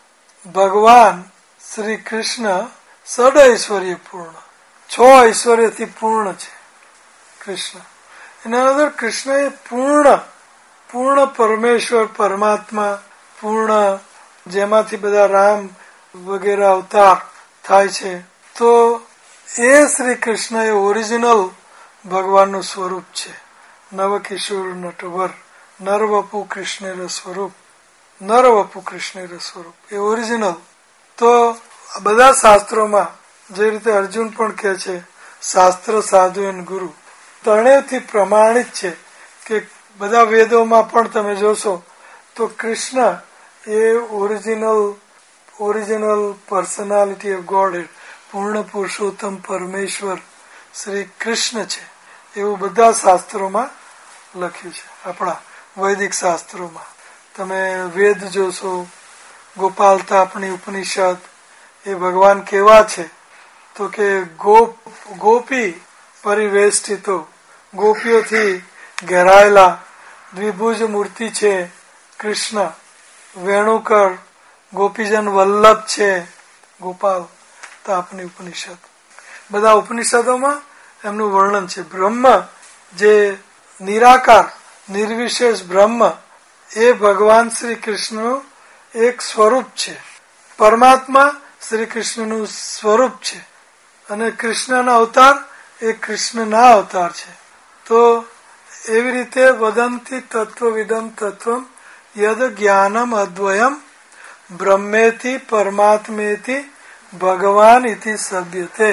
S1: ભગવાન શ્રી કૃષ્ણ સડ ઐશ્વર્ય પૂર્ણ, છ ઐશ્વર્યથી પૂર્ણ છે કૃષ્ણ. એના અંદર કૃષ્ણ એ પૂર્ણ પૂર્ણ પરમેશ્વર પરમાત્મા, પૂર્ણ જેમાંથી બધા રામ વગેરે અવતાર થાય છે. તો એ શ્રી કૃષ્ણ એ ઓરિજિનલ ભગવાનનું સ્વરૂપ છે. નવકિશોર નટવર નરવપુ કૃષ્ણેર સ્વરૂપ. નરવપુ કૃષ્ણેર સ્વરૂપ એ ઓરિજિનલ. તો બધા શાસ્ત્રોમાં જે રીતે અર્જુન પણ કહે છે શાસ્ત્ર સાધુ અને ગુરુ ત્રણેયથી પ્રમાણિત છે કે બધા વેદોમાં પણ તમે જોશો તો કૃષ્ણ એ original original personality of god, પૂર્ણ પુરુષોત્તમ પરમેશ્વર શ્રી કૃષ્ણ છે એવું બધા શાસ્ત્રોમાં લખ્યું છે. આપણા વૈદિક શાસ્ત્રોમાં તમે વેદ જોશો, ગોપાલ તાપણી ઉપનિષદ, એ ભગવાન કેવા છે તો કે ગોપ ગોપી પરિવેષ્ટિતો, ગોપીઓથી ઘેરાયેલા દ્વિભુજ મૂર્તિ છે કૃષ્ણ. વેણુકર ગોપીજન વલ્લભ છે ગોપાલ તાપની ઉપનિષદ. બધા ઉપનિષદોમાં એમનું વર્ણન છે. બ્રહ્મ જે નિરાકાર નિર્વિશેષ બ્રહ્મ એ ભગવાન શ્રી કૃષ્ણનું એક સ્વરૂપ છે. પરમાત્મા શ્રી કૃષ્ણનું સ્વરૂપ છે અને કૃષ્ણના અવતાર એ કૃષ્ણના અવતાર છે. તો એવી રીતે વદંતી તત્વવિદમ તત્વમ યદ જ્ઞાનમ અદ્વયમ બ્રહ્મેતિ પરમાત્મેતિ ભગવાન ઇતિ સભ્યતે.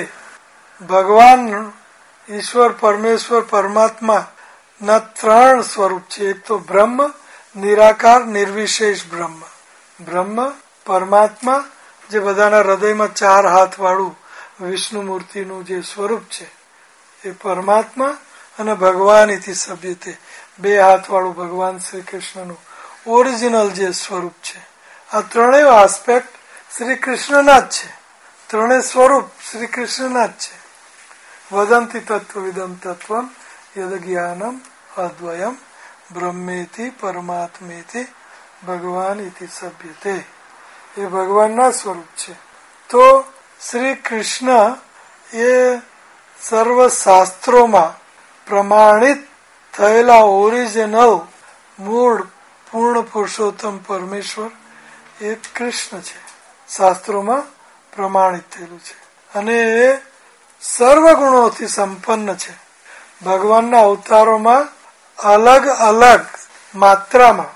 S1: ભગવાન ઈશ્વર પરમેશ્વર પરમાત્મા ના ત્રણ સ્વરૂપ છે. એક તો બ્રહ્મ નિરાકાર નિર્વિશેષ બ્રહ્મ, બ્રહ્મ પરમાત્મા જે બધાના હૃદયમાં ચાર હાથ વાળું વિષ્ણુ મૂર્તિનું જે સ્વરૂપ છે એ પરમાત્મા, અને ભગવાન ઇતિ સભ્યતે બે હાથ વાળું ભગવાન શ્રી કૃષ્ણનું ઓરિજિનલ જે સ્વરૂપ છે. આ ત્રણેય આસ્પેક્ટ શ્રી કૃષ્ણના જ છે. ત્રણેય સ્વરૂપ શ્રી કૃષ્ણના જ છે. વદંતી તત્વવિદમ તત્વમ યદ જ્ઞાનમ અદ્વયમ બ્રહ્મેતિ પરમાત્મેતિ ભગવાન ઇતિ સભ્યતે. એ ભગવાનના સ્વરૂપ છે. તો શ્રી કૃષ્ણ એ સર્વ શાસ્ત્રોમાં પ્રમાણિત થયેલા ઓરિજિનલ મૂળ પૂર્ણ પુરુષોત્તમ પરમેશ્વર એ કૃષ્ણ છે. શાસ્ત્રોમાં પ્રમાણિત થયેલું છે અને એ સર્વ ગુણોથી સંપન્ન છે. ભગવાનના અવતારોમાં અલગ અલગ માત્રામાં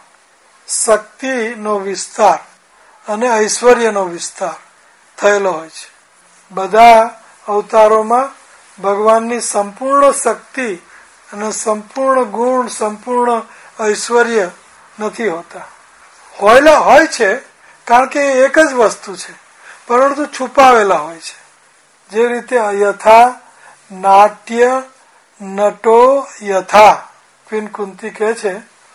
S1: શક્તિનો વિસ્તાર અને ઐશ્વર્યનો વિસ્તાર થયેલો હોય છે. બધા અવતારોમાં ભગવાનની સંપૂર્ણ શક્તિ અને સંપૂર્ણ ગુણ સંપૂર્ણ ઐશ્વર્ય નથી હોતા. હોયલા હોય છે કારણ કે એક જ વસ્તુ છે પરંતુ છુપાવેલા હોય છે. જે રીતે યથા નાટ્ય નટો યથા ક્વીન કુંતી કહે છે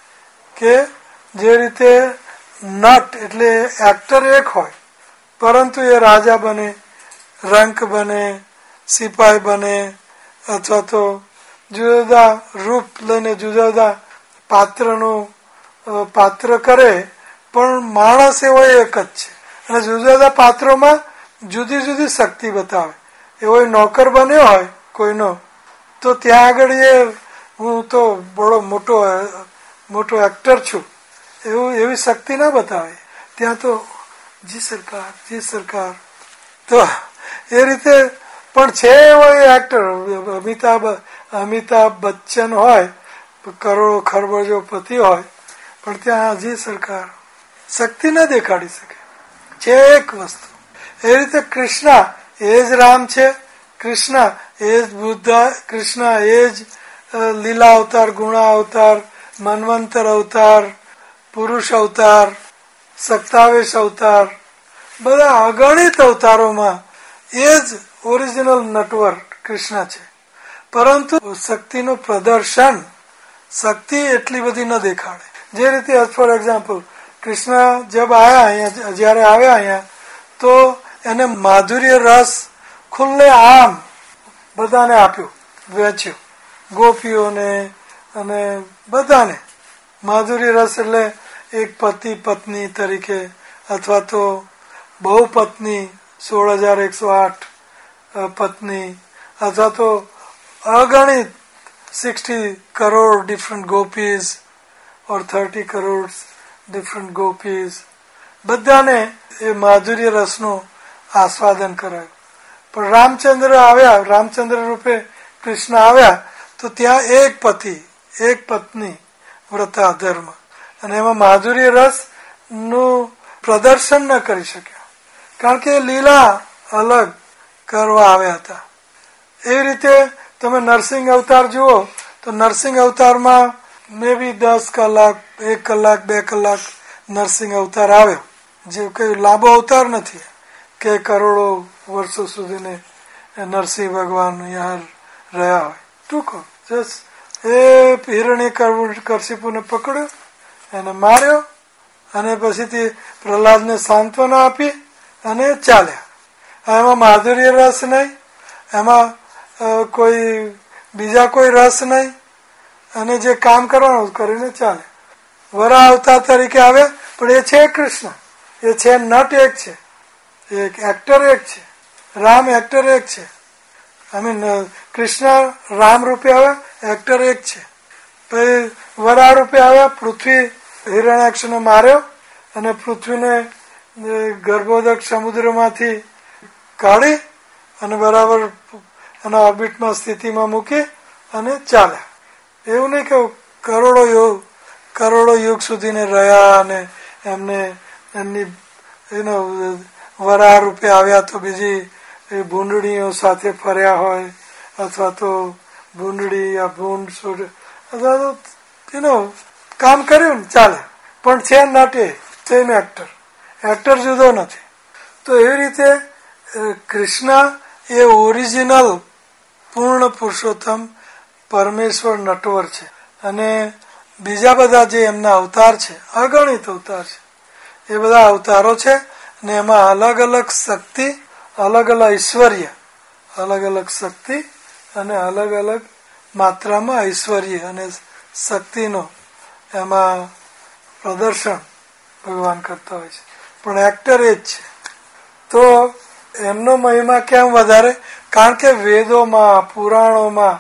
S1: કે જે રીતે નટ એટલે એક્ટર એક હોય પરંતુ એ રાજા બને, રંક બને, સિપાઈ બને અથવા તો જુદા જુદા રૂપ લઈને જુદા જુદા પાત્રનું પાત્ર કરે, પણ માણસ એવો એક જ છે અને જુદા જુદા પાત્રોમાં જુદી જુદી શક્તિ બતાવે. એવો નોકર બન્યો હોય કોઈનો તો ત્યાં આગળ એ હું તો બડો મોટો મોટો એક્ટર છું એવું એવી શક્તિ ના બતાવે. ત્યાં તો જી સરકાર જી સરકાર. તો એ રીતે પણ છે એવો એક્ટર અમિતાભ અમિતાભ બચ્ચન હોય, કરોડો ખરબજો પતિ હોય, પણ ત્યાં જી સરકાર શક્તિ ના દેખાડી શકે. છે એક વસ્તુ એ રીતે કૃષ્ણ એ જ રામ છે, કૃષ્ણ એ જ બુદ્ધ, કૃષ્ણ એ જ લીલા અવતાર, ગુણા અવતાર, મન્વંતર અવતાર, પુરુષ અવતાર, સત્તાવેશ અવતાર, બધા અગણિત અવતારોમાં એ જ ઓરિજિનલ નટવર કૃષ્ણ છે. પરંતુ શક્તિનું પ્રદર્શન શક્તિ એટલી બધી ન દેખાડે. જે રીતે ફોર એક્ઝામ્પલ કૃષ્ણ જબ આયા અહીંયા, જયારે આવ્યા અહીંયા તો એને માધુર્ય રસ ખુલ્લે આમ બધાને આપ્યું, વેચ્યું, ગોપીઓને અને બધાને. માધુર્ય રસ એટલે એક પતિ પત્ની તરીકે અથવા તો બહુ પત્ની, સોળ હજાર એકસો આઠ પત્ની, અથવા તો અગણિત sixty crore different gopis or thirty crore different gopis, બધાને એ માધુર્ય રસનું આસ્વાદન કરાયું. પણ રામચંદ્ર આવ્યા, રામચંદ્ર રૂપે કૃષ્ણ આવ્યા તો ત્યાં એક પતિ એક પત્ની વ્રતા ધર્મ, અને એમાં માધુર્ય રસ નું પ્રદર્શન ન કરી શક્યા, કારણ કે લીલા અલગ કરવા આવ્યા હતા. એ રીતે તમે નરસિંહ અવતાર જુઓ તો નરસિંહ અવતારમાં મે બી દસ કલાક, એક કલાક, બે કલાક નરસિંહ અવતાર આવ્યો, જે કઈ લાંબો અવતાર નથી કે કરોડો વર્ષો સુધીને નરસિંહ ભગવાન અહીંયા રહ્યા હોય. ટૂંકો જસ્ટ એ હિરણ્યકશિપુને પકડ્યો, એને માર્યો, અને પછીથી પ્રહલાદને સાંત્વના આપી અને ચાલ્યા. એમાં માધુર્ય રસ નહીં, એમાં કોઈ બીજા કોઈ રસ નહીં, અને જે કામ કરવાનું કરીને ચાલે. વરા અવતાર તરીકે આવે, પણ એ છે કૃષ્ણ, એ છે નટ એક છે, એક એક્ટર એક છે, રામ એક્ટર એક છે. આઈ મીન કૃષ્ણ રામ રૂપે આવ્યા, એક્ટર એક છે. પછી વરા રૂપે આવ્યા, પૃથ્વી હિરણ્યાક્ષને માર્યો અને પૃથ્વીને ગર્ભોદક સમુદ્રમાંથી કાઢી અને બરાબર એના ઓર્બિટમાં સ્થિતિમાં મૂકી અને ચાલ્યા. એવું નહીં કે કરોડો યુગ કરોડો યુગ સુધીને રહ્યા અને એમને એમની એનો વરાહ રૂપે આવ્યા તો બીજી ભૂંડણીઓ સાથે ફર્યા હોય, અથવા તો ભૂંડળી યા ભૂંડ અથવા તો એનો કામ કર્યું ને ચાલે, પણ છે નટે સેમ એક્ટર, એક્ટર જુદો નથી. તો એવી રીતે કૃષ્ણ એ ઓરિજિનલ પૂર્ણ પુરુષોત્તમ પરમેશ્વર નટવર છે, અને બીજા બધા જે એમના અવતાર છે, અગણિત અવતાર છે, એ બધા અવતારો છે, અને એમાં અલગ અલગ શક્તિ, અલગ અલગ ઐશ્વર્ય, અલગ અલગ શક્તિ અને અલગ અલગ માત્રામાં ઐશ્વર્ય અને શક્તિનો એમાં પ્રદર્શન ભગવાન કરતા હોય છે, પણ એક્ટર એ જ છે. તો એમનો મહિમા કેમ વધારે? કારણ કે વેદોમાં, પુરાણોમાં,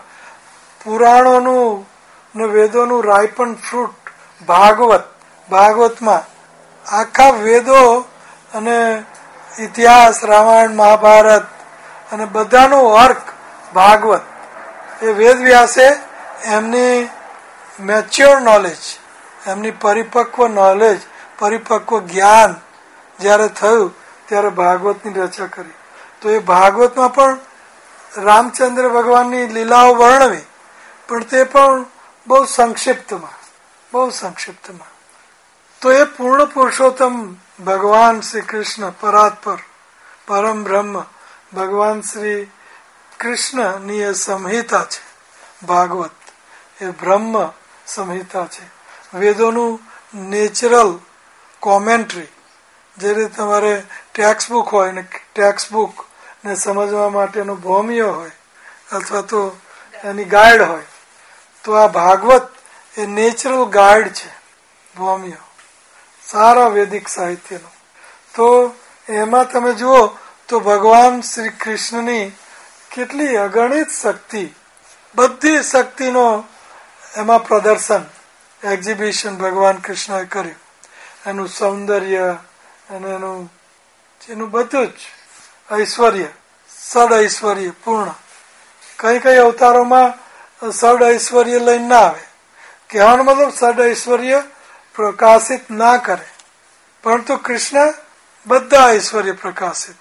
S1: પુરાણોનું ને વેદોનું રાયપન ફ્રૂટ ભાગવત, ભાગવતમાં આખા વેદો અને ઇતિહાસ, રામાયણ, મહાભારત અને બધાનો અર્ક ભાગવત. એ વેદ વ્યાસે એમની મેચ્યોર નોલેજ, એમની પરિપક્વ નોલેજ, પરિપક્વ જ્ઞાન જ્યારે થયું ત્યારે ભાગવતની રચના કરી. તો એ ભાગવતમાં પણ રામચંદ્ર ભગવાનની લીલાઓ વર્ણવી, પણ તે પણ બહુ સંક્ષિપ્તમાં, બહુ સંક્ષિપ્તમાં. તો એ પૂર્ણ પુરુષોત્તમ ભગવાન શ્રી કૃષ્ણ, પરાત્પર પરમ બ્રહ્મ ભગવાન શ્રી કૃષ્ણની એ સંહિતા છે ભાગવત. એ બ્રહ્મ સંહિતા છે, વેદોનું નેચરલ કોમેન્ટ્રી. જે રીતે તમારે ટેક્સ્ટ બુક હોય ને, ટેક્સ્ટ બુક ને સમજવા માટેનો ભૌમિયો હોય અથવા તો એની ગાઈડ હોય, તો આ ભાગવત એ નેચરલ ગાઈડ છે, ભૌમિયો સારા વૈદિક સાહિત્યનો. તો એમાં તમે જુઓ તો ભગવાન શ્રી કૃષ્ણની કેટલી અગણિત શક્તિ, બધી શક્તિનો એમાં પ્રદર્શન, એક્ઝિબિશન ભગવાન કૃષ્ણએ કર્યું. એનું સૌંદર્ય અને એનું એનું બધું જ ઐશ્વર્ય, સડ ઐશ્વર્ય પૂર્ણ. કઈ કઈ અવતારોમાં સડ ઐશ્વર્ય લઈને ના આવે, કહેવાનો મતલબ સડ ઐશ્વર્ય પ્રકાશિત ના કરે, પરંતુ કૃષ્ણ બધા ઐશ્વર્ય પ્રકાશિત.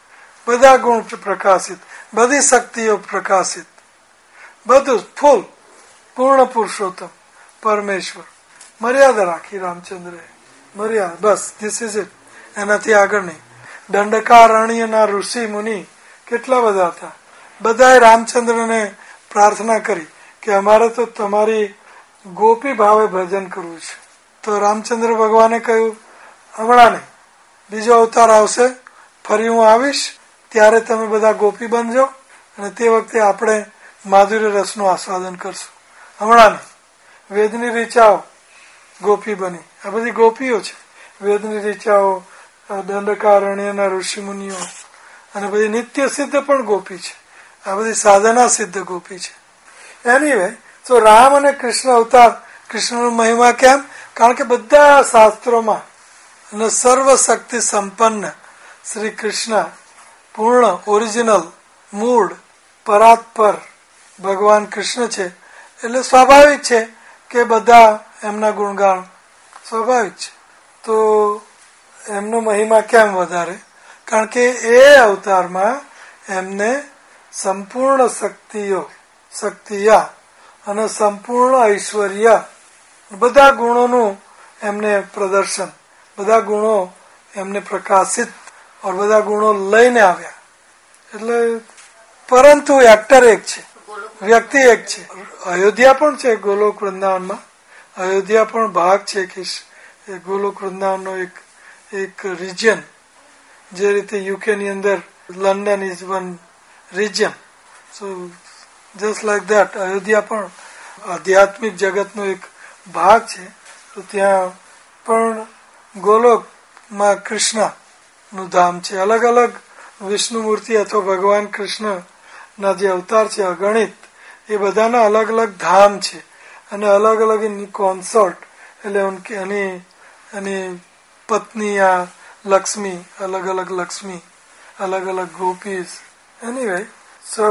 S1: બધા ગુણ પ્રકાશિત, બધી શક્તિઓ પ્રકાશિત, બધું ફૂલ પૂર્ણ પુરુષોત્તમ પરમેશ્વર. મર્યાદા રાખી રામચંદ્રએ, મર્યાદા, બસ ધીસ ઇઝ ઇટ, એનાથી આગળ નહીં. દંડકારણ્યના ઋષિ મુનિ કેટલા બધા હતા, બધાએ રામચંદ્રને પ્રાર્થના કરી કે અમારે તો તમારી ગોપી ભાવે ભજન કરવું છે. તો રામચંદ્ર ભગવાને કહ્યું હમણાં નહીં, બીજો અવતાર આવશે, ફરી હું આવીશ, ત્યારે તમે બધા ગોપી બનજો અને તે વખતે આપણે માધુર્ય રસનું આસ્વાદન કરશું. હમણાં નહીં. વેદની રીચાઓ ગોપી બની, આ બધી ગોપીઓ છે. વેદની રીચાઓ, દંડકારણ્યના ઋષિ મુનિઓ અને બધી નિત્ય સિદ્ધ પણ ગોપી છે. આ બધી સાધના સિદ્ધ ગોપી છે. એનીવે, તો રામ અને કૃષ્ણ અવતાર, કૃષ્ણનો મહિમા કેમ? કારણ કે બધા શાસ્ત્રોમાં અને સર્વશક્તિ સંપન્ન શ્રી કૃષ્ણ પૂર્ણ ઓરિજિનલ મૂળ પરાત્પર ભગવાન કૃષ્ણ છે. એટલે સ્વાભાવિક છે કે બધા એમના ગુણગાન સ્વાભાવિક છે. તો એમનો મહિમા કેમ વધારે? કારણ કે એ અવતારમાં એમને સંપૂર્ણ શક્તિઓ શક્તિયા અને સંપૂર્ણ ઐશ્વર્ય બધા ગુણોનું એમને પ્રદર્શન, બધા ગુણો એમને પ્રકાશિત और બધા ગુણો લઈને આવ્યા. એટલે પરંતુ એક્ટર એક છે, વ્યક્તિ એક છે. અયોધ્યા પણ છે ગોલોક વૃંદાવનમાં, અયોધ્યા પણ ભાગ છે કે ગોલોક વૃંદાવનનો એક એક રિજિયન. જે રીતે યુકે ની અંદર London is one region, so just like that Ayodhya પણ આધ્યાત્મિક જગતનો એક ભાગ છે. તો ત્યાં પણ ગોલોકમાં કૃષ્ણ નું ધામ છે. અલગ અલગ વિષ્ણુ મૂર્તિ અથવા ભગવાન કૃષ્ણ ના જે અવતાર છે અગણિત, એ બધાના અલગ અલગ ધામ છે અને અલગ અલગ એની કોન્સોર્ટ, એટલે એની એની પત્ની આ લક્ષ્મી, અલગ અલગ લક્ષ્મી, અલગ અલગ ગોપીસ. એનીવે, સો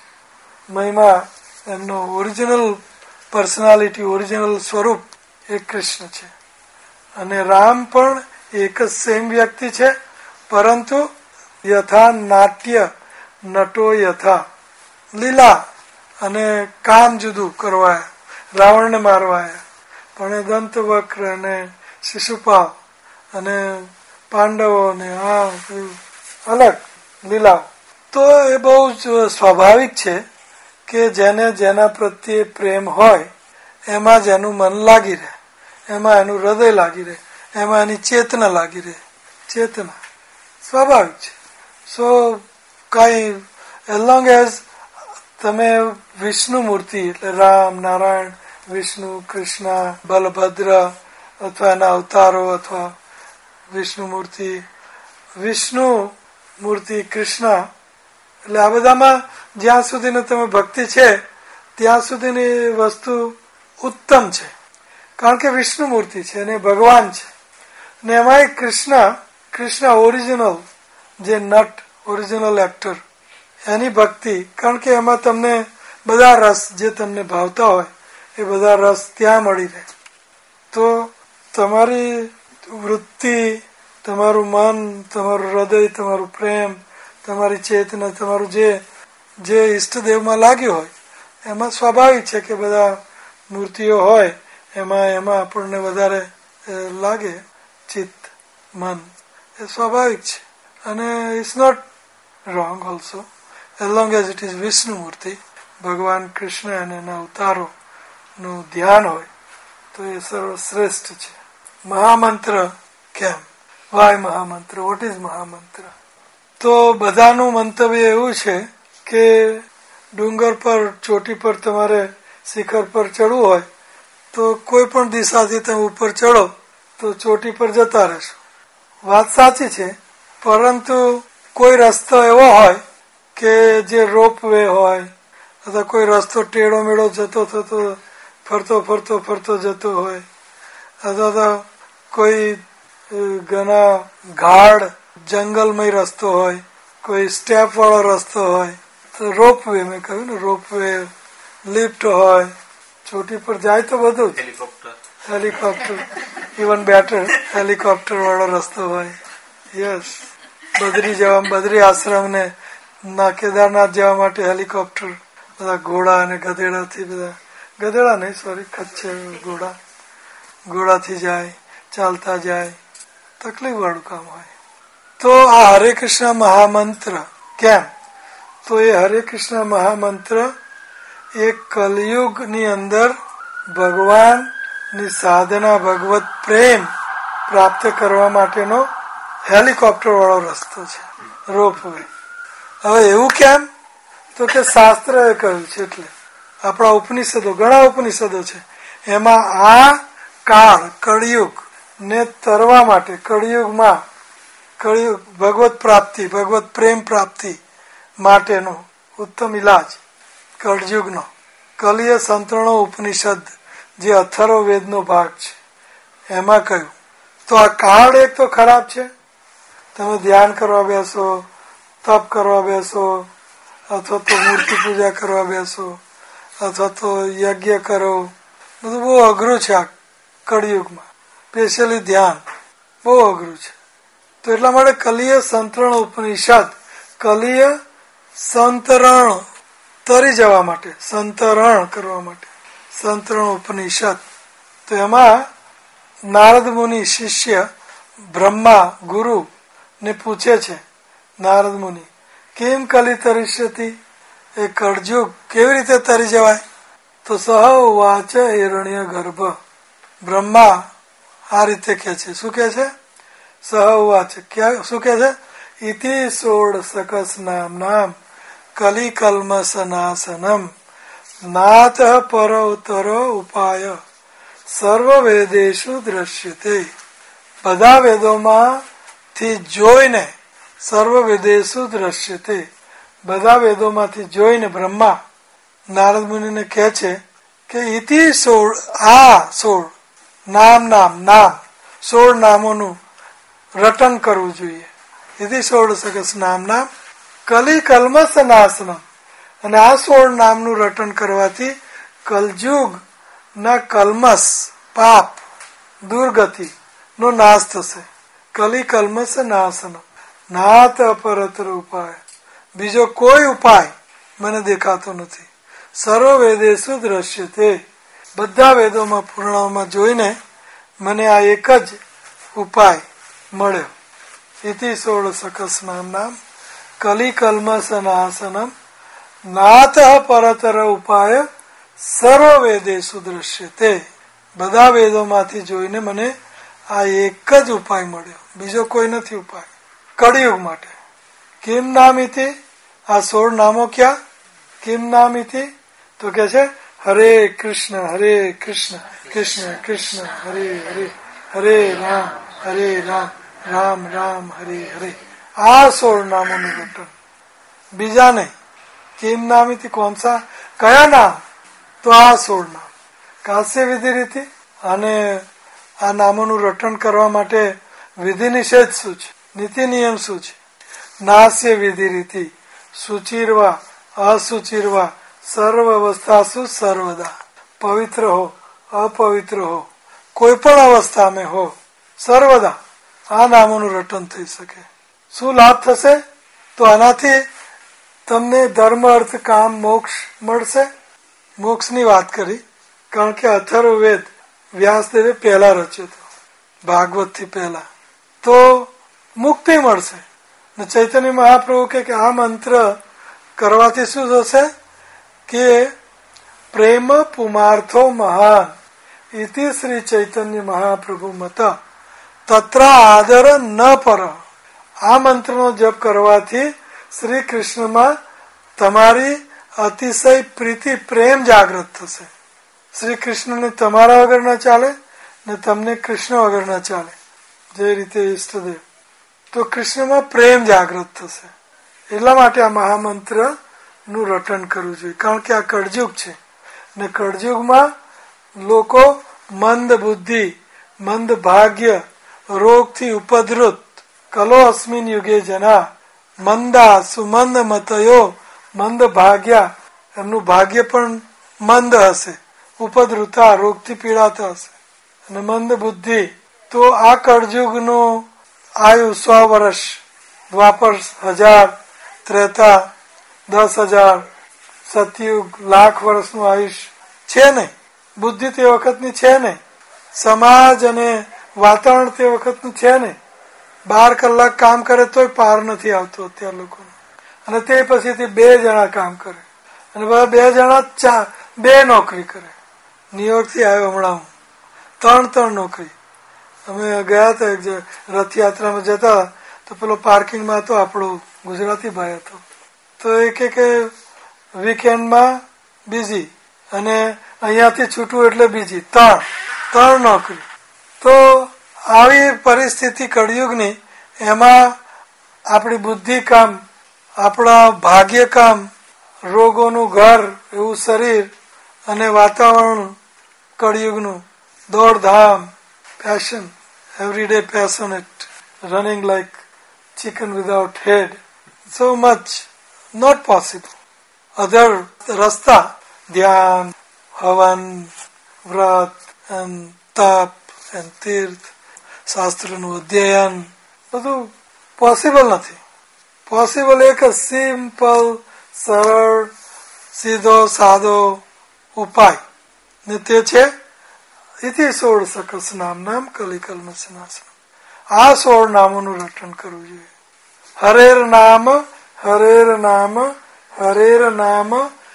S1: મહિમા એમનો ઓરિજિનલ પર્સનાલિટી, ઓરિજિનલ સ્વરૂપ એ કૃષ્ણ છે. અને રામ પણ એક જ સેમ વ્યક્તિ છે, પરંતુ યથા નાટ્ય નટો યથા, લીલા અને કામ જુદું કરવાયા, રાવણને મારવાયા, પણ દંત વક્ર અને શિશુપાલ અને પાંડવો ને આ અલગ લીલાઓ. તો એ બહુ જ સ્વાભાવિક છે કે જેને જેના પ્રત્યે પ્રેમ હોય એમાં જ એનું મન લાગી રહે, એમાં એનું હૃદય લાગી રહે, એમાં એની ચેતના લાગી રહે. ચેતના સ્વાભાવિક છે. સો કઈ એઝ લોંગ એઝ તમે વિષ્ણુ મૂર્તિ એટલે રામ, નારાયણ, વિષ્ણુ, કૃષ્ણ, બલભદ્ર અથવા એના અવતારો અથવા વિષ્ણુ મૂર્તિ, વિષ્ણુ મૂર્તિ, કૃષ્ણ, એટલે આ બધામાં જ્યાં સુધીની તમે ભક્તિ છે ત્યાં સુધીની વસ્તુ ઉત્તમ છે. કારણ કે વિષ્ણુ મૂર્તિ છે અને ભગવાન છે. ને એમાં કૃષ્ણ કૃષ્ણ ઓરિજિનલ જે નટ, ઓરિજિનલ એક્ટર, એની ભક્તિ, કારણ કે એમાં તમને બધા રસ જે તમને ભાવતા હોય એ બધા રસ ત્યાં મળી રહે. તો તમારી વૃત્તિ, તમારું મન, તમારું હૃદય, તમારું પ્રેમ, તમારી ચેતના, તમારું જે જે ઈષ્ટદેવમાં લાગ્યું હોય એમાં સ્વાભાવિક છે કે બધા મૂર્તિઓ હોય એમાં એમાં આપણને વધારે લાગે ચિત્ત, મન, એ સ્વાભાવિક છે. અને it's not wrong also as long as it is Vishnu મૂર્તિ, ભગવાન કૃષ્ણ અને એના અવતારો નું ધ્યાન હોય તો એ સર્વશ્રેષ્ઠ છે. મહામંત્ર કેમ? વાય મહામંત્ર? વોટ ઇઝ મહામંત્ર? તો બધાનું મંતવ્ય એવું છે કે ડુંગર પર, ચોટી પર, તમારે શિખર પર ચડવું હોય તો કોઈ પણ દિશાથી તમે ઉપર ચડો તો ચોટી પર જતા રહેશો. વાત સાચી છે, પરંતુ કોઈ રસ્તો એવો હોય કે જે રોપ વે હોય અથવા કોઈ રસ્તો ટેઢો મેળો જતો થતો ફરતો ફરતો ફરતો જતો હોય અથવા તો કોઈ ઘણા ગાઢ જંગલમય રસ્તો હોય, કોઈ સ્ટેપ વાળો રસ્તો હોય તો રોપ વે, મેં કહ્યું ને રોપ વે, લિફ્ટ હોય, ચોટી પર જાય તો બધું જ, helicopter helicopter even better, helicopter વાળો રસ્તો હોય. યસ, બદ્રી જવા બદ્રી આશ્રમ ને ના કેદારનાથ જવા માટે હેલિકોપ્ટર, બધા ઘોડા અને ગધેડાથી, બધા ગધેડા નહીં સોરી ખચ્ચર ઘોડા, ઘોડાથી જાય, ચાલતા જાય, તકલીફ વાળું કામ હોય. તો આ હરે કૃષ્ણ મહામંત્ર કેમ? તો એ હરે કૃષ્ણ મહામંત્ર એ કલયુગ ની અંદર ભગવાન ની સાધના, ભગવત પ્રેમ પ્રાપ્ત કરવા માટેનો હેલિકોપ્ટર વાળો રસ્તો છે, રોપ વે. હવે એવું કેમ? તો કે શાસ્ત્ર એ કહ્યું છે. એટલે આપણા ઉપનિષદો, ઘણા ઉપનિષદો છે, એમાં આ કાળ કળિયુગ ને તરવા માટે, કળિયુગમાં કળિયુગ ભગવત પ્રાપ્તિ, ભગવત પ્રેમ પ્રાપ્તિ માટેનો ઉત્તમ ઇલાજ કળયુગનો કલિય સંતરણો ઉપનિષદ જે અથર્વ વેદનો ભાગ છે એમાં કહ્યું. તો આ કાળ એક તો ખરાબ છે. તમે ધ્યાન કરવા બેસો, તપ કરવા બેસો, અથવા તો મૂર્તિ પૂજા કરવા બેસો, અથવા તો યજ્ઞ કરો, બધું બહુ અઘરું છે આ કળિયુગમાં. સ્પેશિયલી ધ્યાન બહુ અઘરું છે. તો એટલા માટે કલિય સંતરણ ઉપનિષદ, કલિય સંતરણ તરી જવા માટે, સંતરણ કરવા માટે સંતરણ ઉપનિષદ. તો એમાં નારદ મુનિ શિષ્ય બ્રહ્મા ગુરુ ને પૂછે છે, નારદ મુનિ કેમ કલી તરિષ્યતિ, એ કળજુગ કેવી રીતે તરી જવાય? તો સહ વાચ હિરણ્ય ગર્ભ, બ્રહ્મા આ રીતે કે છે. શું કે છે? સહ વાચ, શું કે છે? ઇતિ સોળ સકસ નામ નામ કલી કલ્મસ નાશનમ નાથ પરોતરો ઉપાય સર્વ વેદેશુ દ્રશ્યતે. બધા વેદોમાં થી જોઈને, સર્વ વેદેશુ દ્રશ્યતે, બધા વેદોમાંથી જોઈને બ્રહ્મા નારદ મુનિને કહે છે કે ઇતિ સોળ, આ સોળ નામ નામ નામ સોળ નામોનું રટન કરવું જોઈએ. ઇતિ સોળ સકસ નામ નામ કલી કલ્મસ નાશનમ, અને આ સોળ નામનું રટન કરવાથી કલયુગ ના કલ્મસ પાપ દુર્ગતિ નો નાશ થશે. કલી કલ્મસ નાશનમ નાત અપરત્ર ઉપાય, બીજો કોઈ ઉપાય મને દેખાતો નથી. સર્વ વેદેશુ દ્રશ્યતે, બધા વેદોમાં પૂર્ણમાં જોઈને મને આ એક જ ઉપાય મળ્યો. ઇતિ સોળ સકસ નામ નામ કલી કલ્મસ નાશનમ નાથ પરતર ઉપાય સર્વ વેદેશુ દ્રશ્યતે, બધા વેદોમાંથી જોઈને મને આ એક જ ઉપાય મળ્યો, બીજો કોઈ નથી ઉપાય કળિયુગ માટે. કિમ નામ ઇતિ, આ સોળ નામો ક્યાં? કિમ નામ ઇતિ, તો કે છે હરે કૃષ્ણ હરે કૃષ્ણ કૃષ્ણ કૃષ્ણ હરે હરે, હરે રામ હરે રામ રામ રામ હરે હરે. આ સોળ નામોનું રટન, બીજા નહીં. કિમ નામ ઇતિ, કોણ સા, કયા નામ? તો આ સોળ નામ. કાશ્ય વિધિ રીતિ, અને આ નામોનું રટન કરવા માટે વિધિ નિષેધ શું છે, નીતિ નિયમ શું છે? નાસ્ય વિધિ રીતિ સુચિરવા અસુચિરવા સર્વ અવસ્થા સુ સર્વદા, પવિત્ર હો અપવિત્ર હો, કોઈ પણ અવસ્થા में હો, સર્વદા આ નામોનું રટન થઈ શકે. શું લાભ થશે? તો આનાથી તમને ધર્મ અર્થ કામ મોક્ષ મળશે. મોક્ષની વાત કરી, કારણ કે અથર્વવેદ વ્યાસદેવે પહેલા રચ્યો હતો, ભાગવત થી પહેલા. તો મુક્તિ મળશે. ને ચૈતન્ય મહાપ્રભુ કે આ મંત્ર કરવાથી શું થશે કે પ્રેમ પુમાર્થો મહાન ઇતિ શ્રી ચૈતન્ય મહાપ્રભુ મત તત્ર આદર ન પર. આ મંત્રનો જપ કરવાથી શ્રી કૃષ્ણમાં તમારી અતિશય પ્રીતિ પ્રેમ જાગૃત થશે. શ્રી કૃષ્ણને તમારા વગર ન ચાલે ને તમને કૃષ્ણ વગર ન ચાલે, જે રીતે ઈષ્ટદેવ. તો કૃષ્ણમાં પ્રેમ જાગૃત થશે. એટલા માટે આ મહામંત્ર નું રટન કરવું જોઈએ, કારણ કે આ કળયુગ છે ને કળયુગમાં લોકો મંદ બુદ્ધિ, મંદ ભાગ્ય, રોગથી ઉપદ્રુત, કલો અસ્મિન યુગે જના મંદા સુમંદ મતયો મંદ ભાગ્યા, એમનું ભાગ્ય પણ મંદ હશે, ઉપદ્રુતા રોગથી પીડાતા હશે અને મંદ બુદ્ધિ. તો આ કળયુગનું આયુ સો વર્ષ દ્વાપર હજાર, ત્રેતા દસ હજાર, સતયુગ લાખ વર્ષનું આયુષ્ય છે નહીં. બુદ્ધિ તે વખતની છે નહીં. સમાજ અને વાતાવરણ તે વખતનું છે નહીં. બાર કલાક કામ કરે તોય પાર નથી આવતો અત્યાર લોકોને. અને તે પછીથી બે જણા કામ કરે અને બધા બે જણા ચાર બે નોકરી કરે. ન્યુયોર્ક થી આવ્યો હમણાં હું, ત્રણ ત્રણ નોકરી. અમે ગયા હતા એક રથયાત્રામાં જતા તો પેલો પાર્કિંગમાં હતો આપણો ગુજરાતી ભાઈ હતો. તો એ કે વીકેન્ડમાં બીજી અને અહીંયાથી છૂટવું એટલે બીજી, ત્રણ ત્રણ નોકરી. તો આવી પરિસ્થિતિ કળિયુગની, એમાં આપણી બુદ્ધિ કામ, આપણા ભાગ્ય કામ, રોગોનું ઘર એવું શરીર અને વાતાવરણ કળિયુગનું, દોડધામ, passion, everyday passionate, running like chicken without head, so much not possible. Other rasta, dhyan, havan, vrat and tap and તીર્થ, શાસ્ત્રનું અધ્યયન, બધું પોસિબલ નથી. પોસિબલ એક સિમ્પલ, સરળ, સીધો સાદો ઉપાય ને તે છે ઇતિ સોળ સકસ નામ નામ કલિકલ્મસનાસન. આ સોળ નામોનું રટન કરવું જોઈએ. હરેર નામ, હરેર નામ, હરેર નામ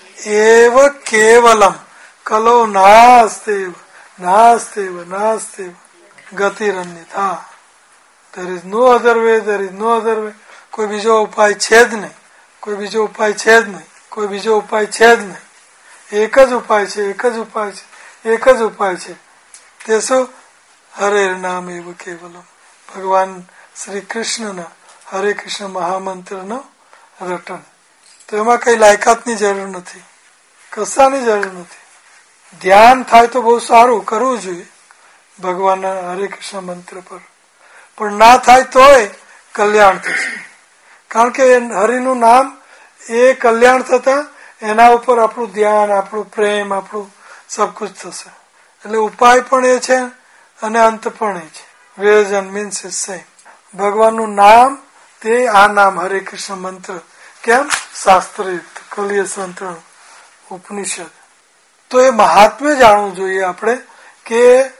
S1: એવ કેવલમ કલો નાસ્તેવ નાસ્તેવ નાસ્તેવ ગતિરન્યથા. there is no other way, there is no other way. કોઈ બીજો ઉપાય છે જ નહીં, કોઈ બીજો ઉપાય છે જ નહીં, કોઈ બીજો ઉપાય છે જ નહીં. એક જ ઉપાય છે, એક જ ઉપાય છે, એક જ ઉપાય છે. તે શું? હરેર નામ એવ કેવલમ. ભગવાન શ્રી કૃષ્ણના હરે કૃષ્ણ મહામંત્રનો રટન. તો એમાં કઈ લાયકાતની જરૂર નથી, કશાની જરૂર નથી. ધ્યાન થાય તો બહુ સારું, કરવું જોઈએ ભગવાનના હરે કૃષ્ણ મંત્ર પર. પણ ના થાય તોય કલ્યાણ થશે. કારણ કે હરિનું નામ એ કલ્યાણ થતા એના ઉપર આપણું ધ્યાન, આપણું પ્રેમ, આપણું સબકુછ થશે. એટલે ઉપાય પણ એ છે અને અંત પણ એ છે. Vision means is same. ભગવાનનું નામ તે આ નામ હરે કૃષ્ણ મંત્ર. કેમ? શાસ્ત્રયુક્ત, કલિય સંતણ, ઉપનિષદ. તો એ મહાત્મ્ય જાણવું જોઈએ આપણે કે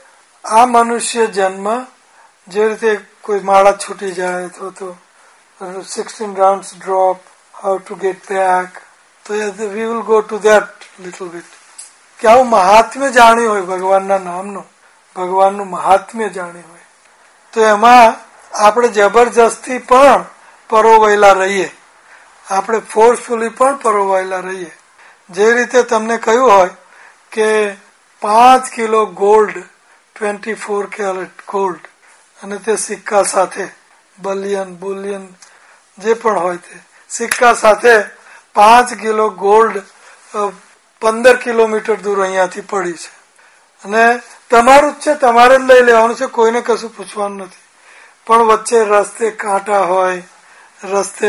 S1: આ મનુષ્ય જન્મ જે રીતે કોઈ માળા છૂટી જાય તો તો sixteen rounds drop, how to get back. તો we will go to that little bit. કે આવું મહાત્મ્ય જાણ્યું હોય ભગવાનના નામનું, ભગવાનનું મહાત્મ્ય જાણ્યું હોય તો એમાં આપણે જબરજસ્તી પણ પરોવાયેલા રહીએ, આપણે ફોર્સફુલી પણ પરોવાયેલા રહીએ. જે રીતે તમને કહ્યું હોય કે પાંચ kilo gold, twenty four carat gold, અને તે સિક્કા સાથે, બલિયન બુલિયન જે પણ હોય તે સિક્કા સાથે પાંચ કિલો ગોલ્ડ પંદર કિલોમીટર દૂર અહીંયાથી પડી છે અને તમારું જ છે, તમારે જ લઈ લેવાનું છે, કોઈને કશું પૂછવાનું નથી. પણ વચ્ચે રસ્તે કાંટા હોય, રસ્તે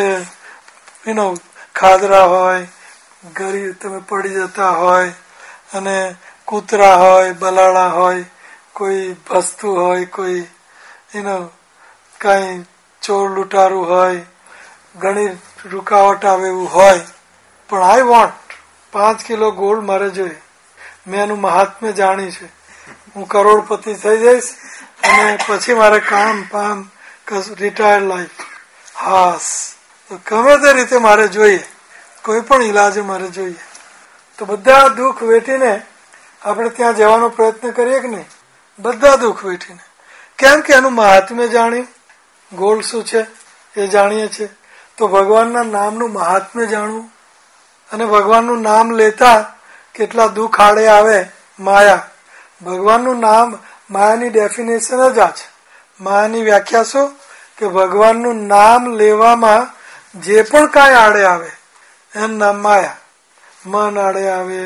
S1: યુ નો ખાધરા હોય, ગરી તમે પડી જતા હોય, અને કૂતરા હોય, બલાડા હોય, કોઈ ભસ્તું હોય, કોઈ યુ નો કઈ ચોર લૂંટારું હોય, ઘણી રૂકાવટ આવે એવું હોય. પણ આઈ વોન્ટ પાંચ કિલો ગોલ્ડ મારે જોઈએ. મેં એનું મહાત્મ્ય જાણી છે. હું કરોડપતિ થઈ જઈશ અને પછી મારે કામ પામ રિટાયર્ડ લાઈફ, હાસ ગમે તે રીતે મારે જોઈએ, કોઈ પણ ઈલાજ મારે જોઈએ. તો બધા દુઃખ વેઠીને આપણે ત્યાં જવાનો પ્રયત્ન કરીએ કે નહીં? બધા દુઃખ વેઠીને. કેમ કે એનું મહાત્મ્ય જાણ્યું, ગોલ્ડ શું છે એ જાણીએ છીએ. તો ભગવાનના નામનું મહાત્મ્ય જાણવું, અને ભગવાનનું નામ લેતા કેટલા દુઃખ આડે આવે. માયા, ભગવાનનું નામ, માયાની ડેફિનેશન જ આ છે. માયાની વ્યાખ્યા શું? કે ભગવાનનું નામ લેવામાં જે પણ કાંઈ આડે આવે એનું નામ માયા. મન આડે આવે,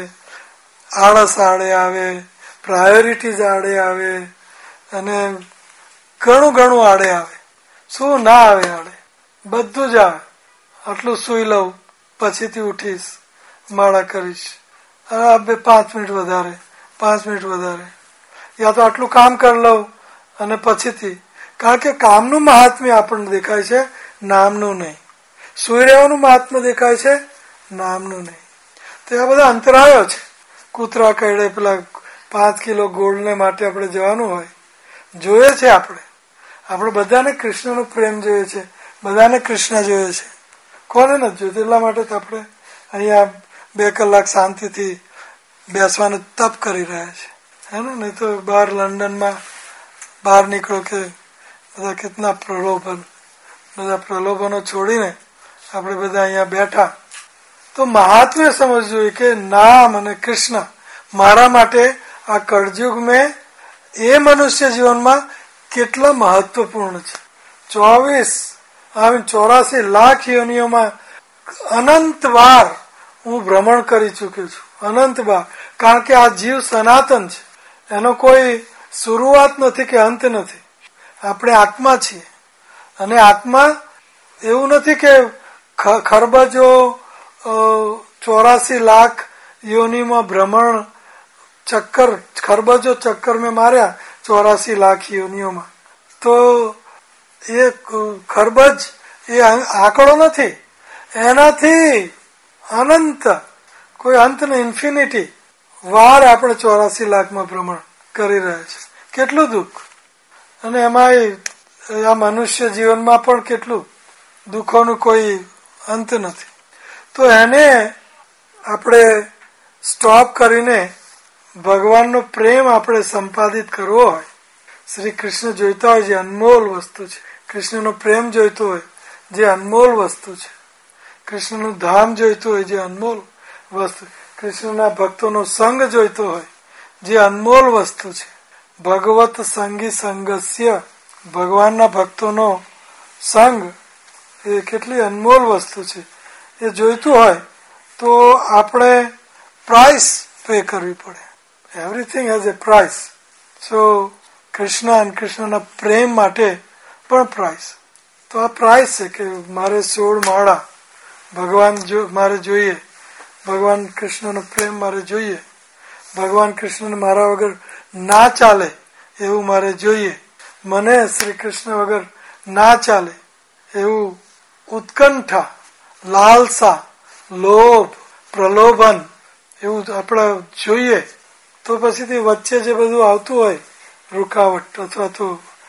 S1: આળસ આડે આવે, પ્રાયોરિટીઝ આડે આવે, અને ઘણું ઘણું આડે આવે. શું ના આવે આડે? બધું જ આવે. આટલું સુઈ લઉં, પછીથી ઉઠીશ, માળા કરીશ, બે પાંચ મિનિટ વધારે, પાંચ મિનિટ વધારે, યા તો આટલું કામ કરી લઉં અને પછીથી. કારણ કે કામનું મહાત્મ્ય આપણને દેખાય છે, નામનું નહીં. સુઈ રહેવાનું મહાત્મા દેખાય છે, નામનું નહીં. તો આ બધા અંતરાયો છે. કૂતરા કરડે પેલા પાંચ કિલો ગોળને માટે આપણે જવાનું હોય, જોઈએ છે આપણે આપણે બધાને કૃષ્ણનો પ્રેમ જોઈએ છે, બધાને કૃષ્ણ જોઈએ છે. કોને નથી જોયું? એટલા માટે તો આપણે અહીંયા બે કલાક શાંતિથી બેસવાનું તપ કરી રહ્યા છે, હે ને? નહીં તો બહાર લંડનમાં બહાર નીકળો કે બધા કેટલા પ્રલોભન, બધા પ્રલોભનો છોડીને આપણે બધા અહીંયા બેઠા. તો મહાત્મ્ય સમજવું જોઈએ કે નામ અને કૃષ્ણ મારા માટે આ કળયુગ મેં એ મનુષ્ય જીવનમાં કેટલા મહત્વપૂર્ણ છે. ચોવીસ આવી ચોરાસી લાખ યોનિઓમાં અનંત વાર હું ભ્રમણ કરી ચુક્યો છું, અનંત વાર. કારણ કે આ જીવ સનાતન છે, એનો કોઈ શરૂઆત નથી કે અંત નથી. આપણે આત્મા છીએ અને આત્મા એવું નથી કે ખરબજો ચોરાસી લાખ યોનિમાં ભ્રમણ ચક્કર ખરબજો ચક્કર મેં માર્યા ચોરાસી લાખ યોનિઓમાં. તો એ ખરબજ એ આંકડો નથી, એનાથી અનંત કોઈ અંત ને ઇન્ફિનિટી વાર આપણે ચોરાસી લાખમાં ભ્રમણ કરી રહ્યા છે. કેટલું દુઃખ! અને એમાં આ મનુષ્ય જીવનમાં પણ કેટલું દુઃખોનું કોઈ અંત નથી. તો એને આપણે સ્ટોપ કરીને ભગવાનનો પ્રેમ આપણે સંપાદિત કરવો હોય, શ્રી કૃષ્ણ જોઈતા હોય જે અનમોલ વસ્તુ છે, કૃષ્ણનો પ્રેમ જોઈતો હોય જે અનમોલ વસ્તુ છે, કૃષ્ણનું ધામ જોઈતું હોય જે અનમોલ વસ્તુ, કૃષ્ણના ભક્તોનો સંગ જોઈતો હોય જે અનમોલ વસ્તુ છે. ભગવત સંગી સંગસ્ય, ભગવાનના ભક્તોનો સંગ એ કેટલી અનમોલ વસ્તુ છે. એ જોઈતું હોય તો આપણે પ્રાઇસ પે કરવી પડે. Everything has a price. So Krishna અને કૃષ્ણના પ્રેમ માટે પણ પ્રાઇસ. તો આ પ્રાઇસ છે કે મારે સોળ માળા ભગવાન જો મારે જોઈએ, ભગવાન કૃષ્ણનો પ્રેમ મારે જોઈએ, ભગવાન કૃષ્ણને મારા વગર ના ચાલે એવું મારે જોઈએ, મને શ્રી કૃષ્ણ વગર ના ચાલે એવું ઉત્કંઠા, લાલસા, લોભ, પ્રલોભન એવું આપણે જોઈએ. તો પછીથી વચ્ચે જે બધું આવતું હોય રૂકાવટ અથવા તો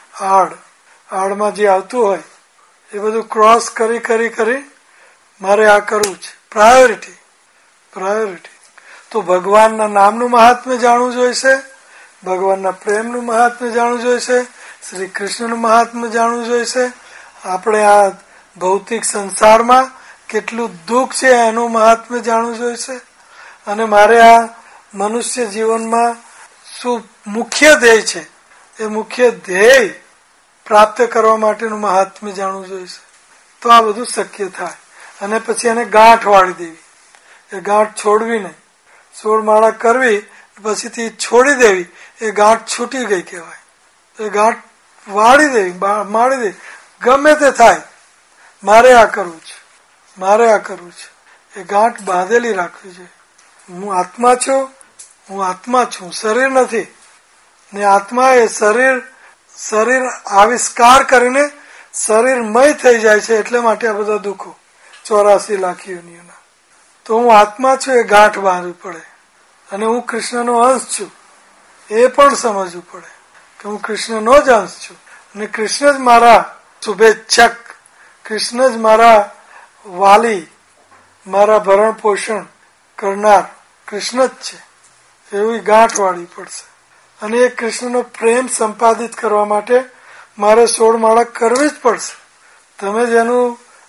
S1: આડ આડમાં જે આવતું હોય એ બધું ક્રોસ કરી કરી કરી મારે આ કરવું છે. પ્રાયોરિટી પ્રાયોરિટી તો ભગવાનના નામનું મહાત્મ્ય જાણવું જોઈશે, ભગવાનના પ્રેમનું મહાત્મ્ય જાણવું જોઈશે, શ્રી કૃષ્ણનું મહાત્મ્ય જાણવું જોઈશે. આપણે આ ભૌતિક સંસારમાં કેટલું દુઃખ છે એનું મહાત્મ્ય જાણવું જોઈશે. અને મારે આ મનુષ્ય જીવનમાં શું મુખ્ય ધ્યેય છે એ મુખ્ય ધ્યેય પ્રાપ્ત કરવા માટેનું મહાત્મ્ય જાણવું જોઈશે. તો આ બધું શક્ય થાય. અને પછી એને ગાંઠ વાળી દેવી, એ ગાંઠ છોડવી નહીં. સોળ માળા કરવી પછીથી છોડી દેવી, એ ગાંઠ છૂટી ગઈ કહેવાય. એ ગાંઠ વાળી દેવી, માળી દેવી, ગમે તે થાય મારે આ કરવું છે, મારે આ કરવું છે, એ ગાંઠ બાંધેલી રાખવી જોઈએ. હું આત્મા છું, હું આત્મા છું, શરીર નથી. ને આત્મા એ શરીર શરીર આવિષ્કાર કરીને શરીરમય થઈ જાય છે. એટલે માટે આ બધા દુઃખો ચોરાસી લાખ યોનિઓના. તો હું આત્મા છું એ ગાંઠ બાંધવી પડે. અને હું કૃષ્ણનો અંશ છું એ પણ સમજવું પડે કે હું કૃષ્ણનો જ અંશ છું. અને કૃષ્ણ જ મારા શુભેચ્છક, કૃષ્ણ જ મારા વાલી, મારા ભરણ પોષણ કરનાર કૃષ્ણ જ છે. એવી ગાંઠ વાળવી પડશે. અને એ કૃષ્ણનો પ્રેમ સંપાદિત કરવા માટે મારે સોળ માળા કરવી જ પડશે. તમે જેનું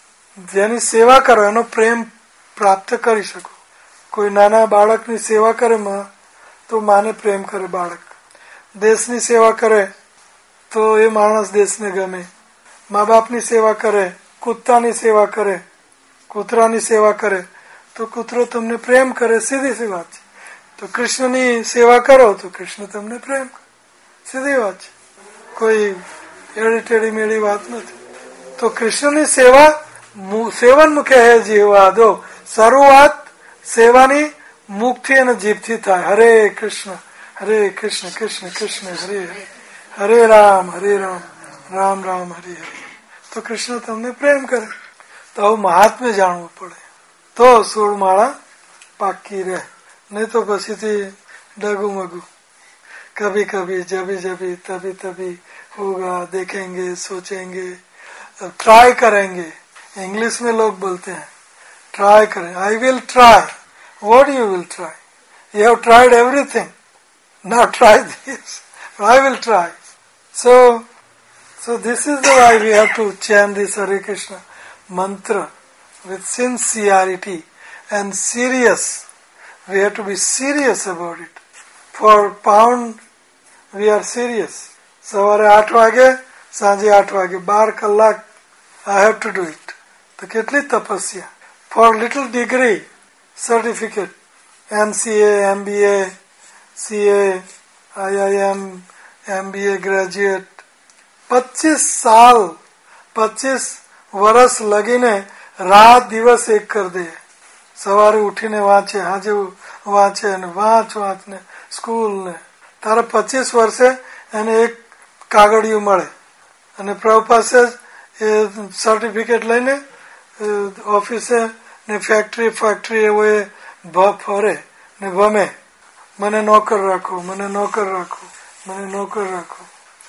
S1: જેની સેવા કરો એનો પ્રેમ પ્રાપ્ત કરી શકો. કોઈ નાના બાળકની સેવા કરે માં તો માને પ્રેમ કરે બાળક, દેશની સેવા કરે તો એ માણસ દેશને ગમે, મા બાપની સેવા કરે, કૂતરાની સેવા કરે, કૂતરાની સેવા કરે તો કૂતરો તમને પ્રેમ કરે. સીધી સી વાત છે. તો કૃષ્ણની સેવા કરો તો કૃષ્ણ તમને પ્રેમ કરે. સીધી વાત છે, કોઈ એડી ટેડી મેળી વાત નથી. તો કૃષ્ણની સેવા સેવન મુખે હે જીવવા દો. શરૂઆત સેવાની મુખથી અને જીભથી થાય. હરે કૃષ્ણ હરે કૃષ્ણ કૃષ્ણ કૃષ્ણ હરે હરે, હરે રામ હરે રામ રામ રામ હરે હરે. તો કૃષ્ણ તમને પ્રેમ કરે. તો આવું મહાત્મ્ય જાણવું પડે તો સોળ માળા પાકી રહે, નહીં તો પછીથી ડગુ મગુ कभी कभी जभी जभी तभी तभी होगा, देखेंगे सोचेंगे ट्राई करेंगे. इंग्लिश में लोग बोलते हैं ट्राई करें. I will try. What you will try? You have tried everything. Now try this. I will try. So so this is the way we have to chant this Hare Krishna mantra with sincerity and serious. We have to be serious about it. For pound we are serious. સવારે આઠ વાગે સાંજે આઠ વાગે બાર કલાક I have to do it. તો કેટલી તપસ્યા. For little degree certificate, M C A, M B A, C A, I I M, M B A graduate, પચીસ સાલ પચીસ વર્ષ લગીને રાત દિવસ એક કરી દે. સવારે ઉઠીને વાંચે, હાજે વાંચે ને વાંચ વાંચ ને સ્કૂલ ને તારે પચીસ વર્ષે એને એક કાગળિયું મળે અને પ્રભુ પાસે એ સર્ટિફિકેટ લઈને ઓફિસે ને ફેક્ટરી ફેક્ટરી એવો એ ફરે ને ભમે, મને નોકર રાખો, મને નોકર રાખો, મને નોકર રાખો.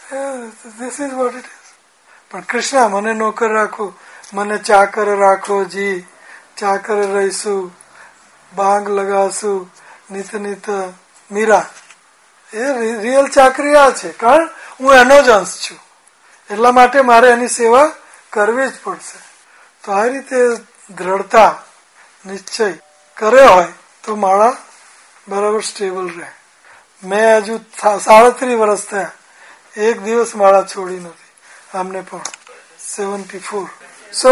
S1: This is what it is. પણ કૃષ્ણ મને નોકર રાખો, મને ચાકર રાખો જી, ચાકર રહીશું, બાંગ લગાવશું, નિત નિત મીરા. એ રિયલ ચાકરી આ છે, કારણ હું એનો જ અંશ છું, એટલા માટે મારે એની સેવા કરવી જ પડશે. તો આ રીતે દ્રઢતા નિશ્ચય કર્યો હોય તો માળા બરાબર સ્ટેબલ રહે. મેં હજુ સાડત્રીસ વર્ષ થયા, એક દિવસ માળા છોડી નથી આમને પણ. Seventy four. So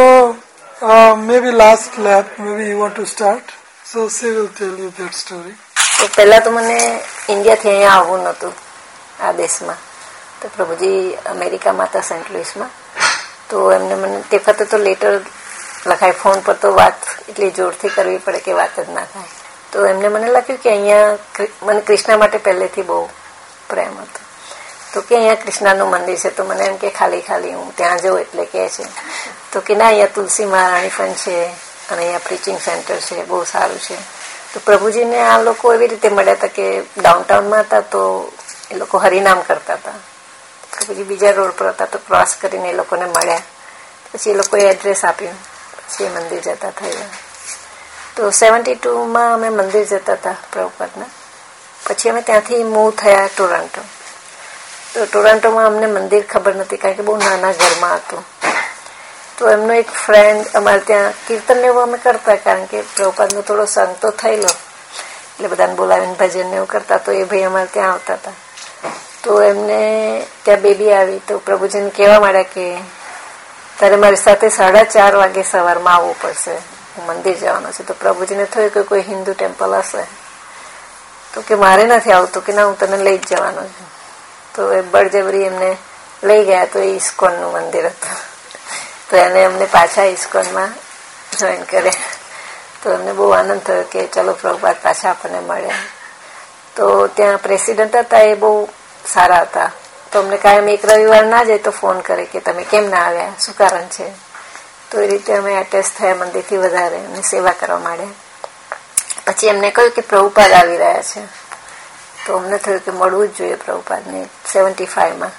S1: may be last lap, may be you want to start. So she will tell you that story.
S2: તો પહેલા તો મને ઇન્ડિયાથી અહીંયા આવવું નહોતું આ દેશમાં. તો પ્રભુજી અમેરિકામાં હતા, સેન્ટ લુઈસમાં. તો એમને મને તે વખતે તો લેટર લખાય, ફોન પર તો વાત એટલી જોરથી કરવી પડે કે વાત જ ના થાય. તો એમને મને લખ્યું કે અહીંયા મને કૃષ્ણ માટે પહેલેથી બહુ પ્રેમ હતો, તો કે અહીંયા કૃષ્ણનું મંદિર છે. તો મને એમ કે ખાલી ખાલી હું ત્યાં જઉં એટલે કે છે. તો કે ના, અહીંયા તુલસી મહારાણી પણ છે અને અહીંયા પ્રીચિંગ સેન્ટર છે, બહુ સારું છે. તો પ્રભુજીને આ લોકો એવી રીતે મળ્યા હતા કે ડાઉનટાઉનમાં હતા તો એ લોકો હરિનામ કરતા હતા. પ્રભુજી બીજા રોડ પર હતા તો ક્રોસ કરીને એ લોકોને મળ્યા. પછી એ લોકોએ એડ્રેસ આપ્યું, પછી એ મંદિર જતા થયા. તો સેવન્ટી ટુમાં અમે મંદિર જતા હતા પ્રભુપાદના. પછી અમે ત્યાંથી મૂવ થયા ટોરન્ટો. તો ટોરન્ટોમાં અમને મંદિર ખબર નથી, કારણ કે બહુ નાના ઘરમાં હતું. તો એમનો એક ફ્રેન્ડ અમારે ત્યાં કીર્તન એવું અમે કરતા, કારણ કે પ્રભુપાદનો થોડો સંગ તો થયેલો એટલે બધાને બોલાવીને ભજન ને એવું કરતા. તો એ ભાઈ અમારે ત્યાં આવતા હતા. તો એમને ત્યાં બેબી આવી તો પ્રભુજીને કહેવા માંડ્યા કે તારે મારી સાથે સાડા ચાર વાગે સવારમાં આવવું પડશે, હું મંદિર જવાનું છે. તો પ્રભુજીને થયું કે કોઈ હિન્દુ ટેમ્પલ હશે. તો કે મારે નથી આવતું, કે ના હું તને લઈ જ જવાનો છું. તો એ બળજબરી એમને લઈ ગયા. તો એ ઇસ્કોનનું મંદિર હતું. તો એને અમને પાછા ઇસ્કોનમાં જોઈન કરે. તો એમને બહુ આનંદ થયો કે ચલો પ્રભુપાદ પાછા આપણને મળ્યા. તો ત્યાં પ્રેસિડન્ટ હતા, એ બહુ સારા હતા. તો અમને કાયમ એક રવિવાર ના જાય તો ફોન કરે કે તમે કેમ ના આવ્યા, શું કારણ છે. તો એ રીતે અમે એટેચ થયા મંદિરથી વધારે, એમને સેવા કરવા માંડ્યા. પછી એમને કહ્યું કે પ્રભુપાદ આવી રહ્યા છે. તો અમને થયું કે મળવું જ જોઈએ પ્રભુપાદને. સેવન્ટી ફાઈવમાં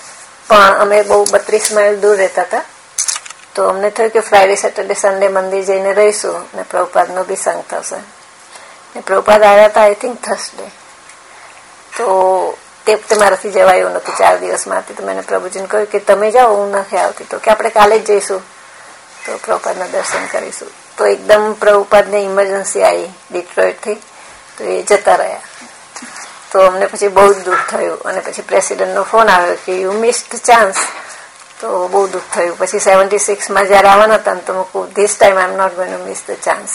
S2: પણ અમે બહુ બત્રીસ માઇલ દૂર રહેતા હતા. તો અમને થયું કે ફ્રાઈડે સેટરડે સન્ડે મંદિર જઈને રહીશું ને પ્રભુપાદનો બી સંગ થશે. ને પ્રભુપાદ આવ્યા હતા આઈ થિંક થર્સડે. તો તે વખતે મારાથી જવાયું નહોતું, ચાર દિવસમાં હતી. તો મેં પ્રભુજીને કહ્યું કે તમે જાઓ, હું નથી આવતી. તો કે આપણે કાલે જ જઈશું તો પ્રભુપાદના દર્શન કરીશું. તો એકદમ પ્રભુપાદને ઇમરજન્સી આવી ડિટ્રોઇટથી, તો એ જતા રહ્યા. તો અમને પછી બહુ જ દુઃખ થયું. અને પછી પ્રેસિડેન્ટનો ફોન આવ્યો કે યુ મિસ્ડ ચાન્સ. તો બહુ દુઃખ થયું. પછી સેવન્ટી સિક્સમાં જયારે આવવાના હતા ને તો મૂકું this time I am not going to miss the chance.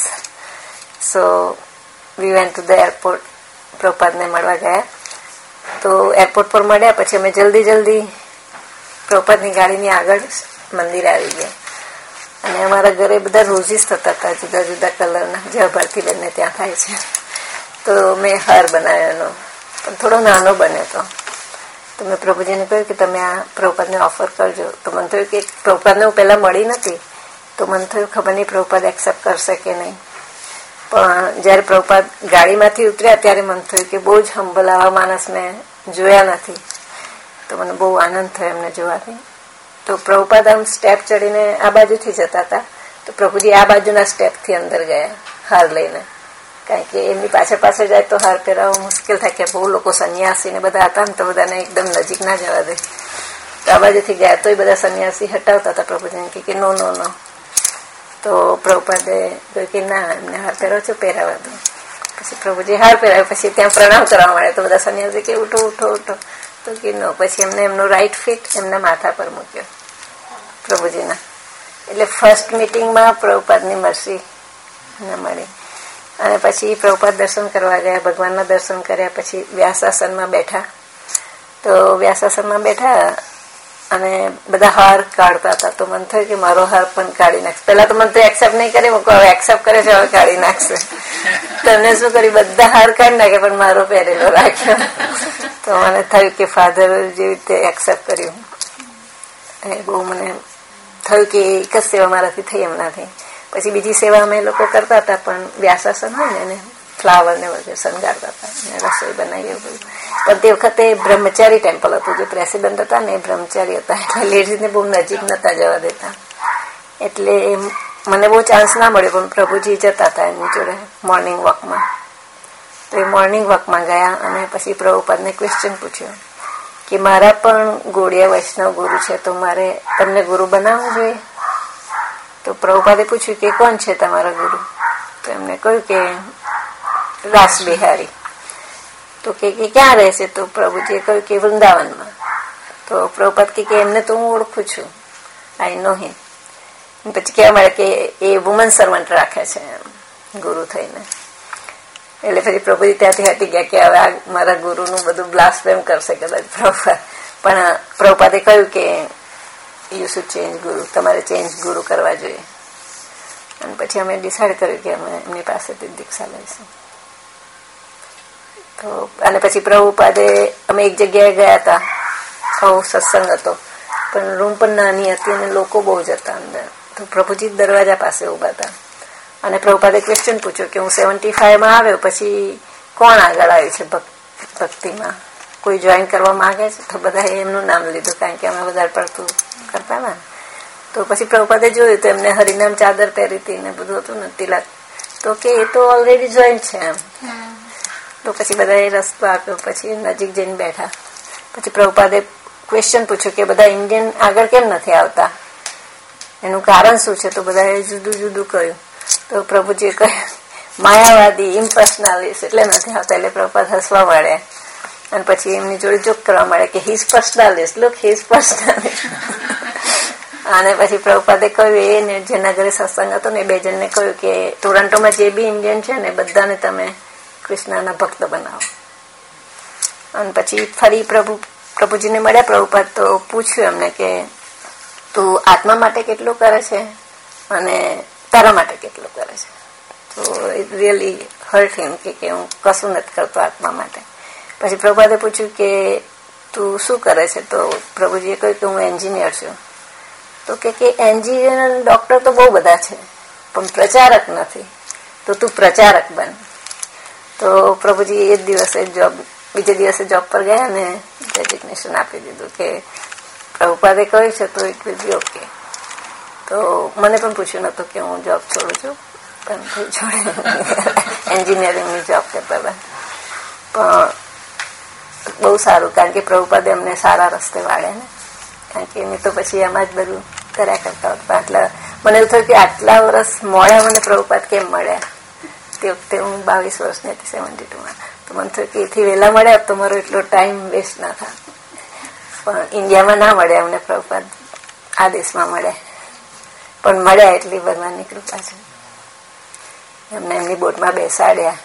S2: So we went to the airport. પ્રભુપાદને મળવા ગયા. તો એરપોર્ટ પર મળ્યા. પછી અમે જલ્દી જલ્દી પ્રભુપાદની ગાડીની આગળ મંદિર આવી ગયા. અને અમારા ઘરે બધા રોઝીસ થતા હતા જુદા જુદા કલરના, જ્યાં ભારતીબેનને ત્યાં થાય છે. તો મેં હાર બનાવ્યો એનો, પણ થોડો નાનો બન્યો હતો. તો મેં પ્રભુજીને કહ્યું કે તમે આ પ્રભુપાદને ઓફર કરજો. તો મને થયું કે પ્રભુપાદને હું પહેલાં મળી નથી, તો મને થયું ખબર નહીં પ્રભુપાદ એક્સેપ્ટ કરશે કે નહીં. પણ જ્યારે પ્રભુપાદ ગાડીમાંથી ઉતર્યા ત્યારે મને થયું કે બહુ જ હંબલ આવા માણસ મેં જોયા નથી. તો મને બહુ આનંદ થયો એમને જોવાથી. તો પ્રભુપાદ આમ સ્ટેપ ચડીને આ બાજુથી જતા હતા, તો પ્રભુજી આ બાજુના સ્ટેપથી અંદર ગયા હાર લઈને. કારણ કે એમની પાછળ પાછળ જાય તો હાર પહેરાવો મુશ્કેલ થાય, કે બહુ લોકો સંન્યાસી ને બધા હતા ને તો બધાને એકદમ નજીક ના જવા દે. તો આ બાજુથી ગયા તો એ બધા સંન્યાસી હટાવતા હતા પ્રભુજીને કે નો નો નો. તો પ્રભુપાદે કહ્યું કે ના, એમને હાર પહેરાવો છો, પહેરાવા દો. પછી પ્રભુજી હાર પહેરાવ્યો. પછી ત્યાં પ્રણામ કરવા મળે તો બધા સંન્યાસી કે ઉઠો ઉઠો ઉઠો. તો કે નો. પછી એમને એમનો રાઈટ ફીટ એમના માથા પર મૂક્યો પ્રભુજીના. એટલે ફર્સ્ટ મિટિંગમાં પ્રભુપાદની મરસી ના મળી. અને પછી પ્રભુપાદ દર્શન કરવા ગયા, ભગવાનના દર્શન કર્યા. પછી વ્યાસાસનમાં બેઠા. તો વ્યાસાસનમાં બેઠા અને બધા હાર કાઢતા હતા. તો મને થયું કે મારો હાર પણ કાઢી નાખશે. પહેલા તો મને તો એક્સેપ્ટ નહીં કરે, હવે એક્સેપ્ટ કરે છે, હવે કાઢી નાખશે. તમને શું કર્યું, બધા હાર કાઢી નાખે પણ મારો પહેરેલો રાખ્યો. તો મને થયું કે ફાધર જેવી રીતે એક્સેપ્ટ કર્યું. એ બહુ મને થયું કે એક જ સેવા મારાથી થઈ એમનાથી. પછી બીજી સેવા અમે લોકો કરતા હતા, પણ વ્યાસાસન હોય ને એને ફ્લાવર ને વગેરે શણગારતા હતા, ને રસોઈ બનાવી એવું બધું. પણ તે વખતે બ્રહ્મચારી ટેમ્પલ હતું. જે પ્રેસિડેન્ટ હતા ને એ બ્રહ્મચારી હતા, એટલે લેડીઝને બહુ નજીક નતા જવા દેતા. એટલે મને બહુ ચાન્સ ના મળ્યો, પણ પ્રભુજી જતા હતા એમની જોડે મોર્નિંગ વોકમાં. તો એ મોર્નિંગ વોકમાં ગયા અને પછી પ્રભુપાદને ક્વેશ્ચન પૂછ્યો કે મારા પણ ગોળિયા વૈષ્ણવ ગુરુ છે, તો મારે તમને ગુરુ બનાવવું જોઈએ. તો પ્રભુપાદે પૂછ્યું કે કોણ છે તમારા ગુરુ? તો એમને કહ્યું કે રાસ બિહારી. તો કે ક્યાં રહે છે? તો પ્રભુજીએ કહ્યું કે વૃંદાવનમાં. તો પ્રભુપાદ કે એમને તો હું ઓળખું છું, આઈ નો હિમ. પછી કહેવા મળે કે એ વુમન સર્વન્ટ રાખે છે ગુરુ થઈને. એટલે પછી પ્રભુજી ત્યાંથી હટી ગયા કે હવે આ મારા ગુરુનું બધું બ્લાસ્ફેમ કરશે કદાચ પ્રભુપાદ. પણ પ્રભુપાદે કહ્યું કે યુ શુડ ચેન્જ ગુરુ, તમારે ચેન્જ ગુરુ કરવા જોઈએ. અને પછી અમે ડિસાઈડ કર્યું કે અમે એમની પાસેથી દીક્ષા લઈશું. તો અને પછી પ્રભુપાદે અમે એક જગ્યાએ ગયા હતા, આવો સત્સંગ હતો, પણ રૂમ પણ નાની હતી અને લોકો બહુ જ હતા અંદર. તો પ્રભુજી દરવાજા પાસે ઉભા હતા અને પ્રભુપાદે ક્વેશ્ચન પૂછ્યો કે હું સેવન્ટી ફાઈવમાં આવ્યો પછી કોણ આગળ આવ્યું છે ભક્તિમાં, કોઈ જોઈન કરવા માંગે છે? તો બધા એમનું નામ લીધું, કારણ કે અમે વધારે પડતું કરતા ને. તો પછી પ્રભુપાદે જોયું તો એમને હરિનામ ચાદર પહેરી હતી ને બધું હતું ને તિલક. તો કે એ તો ઓલરેડી જોઈન છે એમ. તો પછી બધાએ રસ્તો આપ્યો. પછી નજીક જઈને બેઠા. પછી પ્રભુપાદે ક્વેશ્ચન પૂછ્યું કે બધા ઇન્ડિયન આગળ કેમ નથી આવતા, એનું કારણ શું છે? તો બધાએ જુદું જુદું કહ્યું. તો પ્રભુજીએ કહ્યું માયાવાદી, ઇમ્પર્સનાલિસ્ટ, એટલે નથી આવતા. એટલે પ્રભુપાદ હસવા મળ્યા અને પછી એમની જોડે જોક કરવા મળે કે he's personalist, look he's personalist. અને પછી પ્રભુપાદે કહ્યું એ ને જેના ઘરે સત્સંગ હતો ને બે જણને કહ્યું કે ટોરન્ટોમાં જે બી ઇન્ડિયન છે ને બધાને તમે કૃષ્ણના ભક્ત બનાવો. અને પછી ફરી પ્રભુ પ્રભુજીને મળ્યા પ્રભુપાદ. તો પૂછ્યું એમને કે તું આત્મા માટે કેટલું કરે છે અને તારા માટે કેટલું કરે છે? તો ઇટ રિયલી હર્ટ હિમ કે હું કશું નથી કરતો આત્મા માટે. પછી પ્રભુપાદે પૂછ્યું કે તું શું કરે છે? તો પ્રભુજીએ કહ્યું કે હું એન્જિનિયર છું. તો કે એન્જિનિયર ડોક્ટર તો બહુ બધા છે પણ પ્રચારક નથી, તો તું પ્રચારક બન. તો પ્રભુજી એ જ દિવસે જોબ બીજે દિવસે જોબ પર ગયા ને ડેઝિગ્નેશન આપી દીધું કે પ્રભુપાદે કહ્યું છે તો ઇટ વિલ બી ઓકે. તો મને પણ પૂછ્યું નતું કે હું જોબ છોડું છું, પણ કોઈ છોડે એન્જિનિયરિંગની જોબ કરતા હતા. પણ બહુ સારું, કારણ કે પ્રભુપાદે અમને સારા રસ્તે વાળ્યા ને, કારણ કે એની તો પછી એમાં જ બધું કર્યા કરતા હતા. એટલે મને એવું થયું કે આટલા વર્ષ મોડા મને પ્રભુપાદ કેમ મળ્યા. તે વખતે હું બાવીસ વર્ષની હતી, સેવન્ટી ટુમાં. તો મને થયું કે એથી વહેલા મળ્યા તો મારો એટલો ટાઈમ વેસ્ટ ના થાય. પણ ઇન્ડિયામાં ના મળ્યા અમને પ્રભુપાદ, આ દેશમાં મળ્યા. પણ મળ્યા એટલી ભગવાનની કૃપા છે. એમને એમની બોટમાં બેસાડ્યા.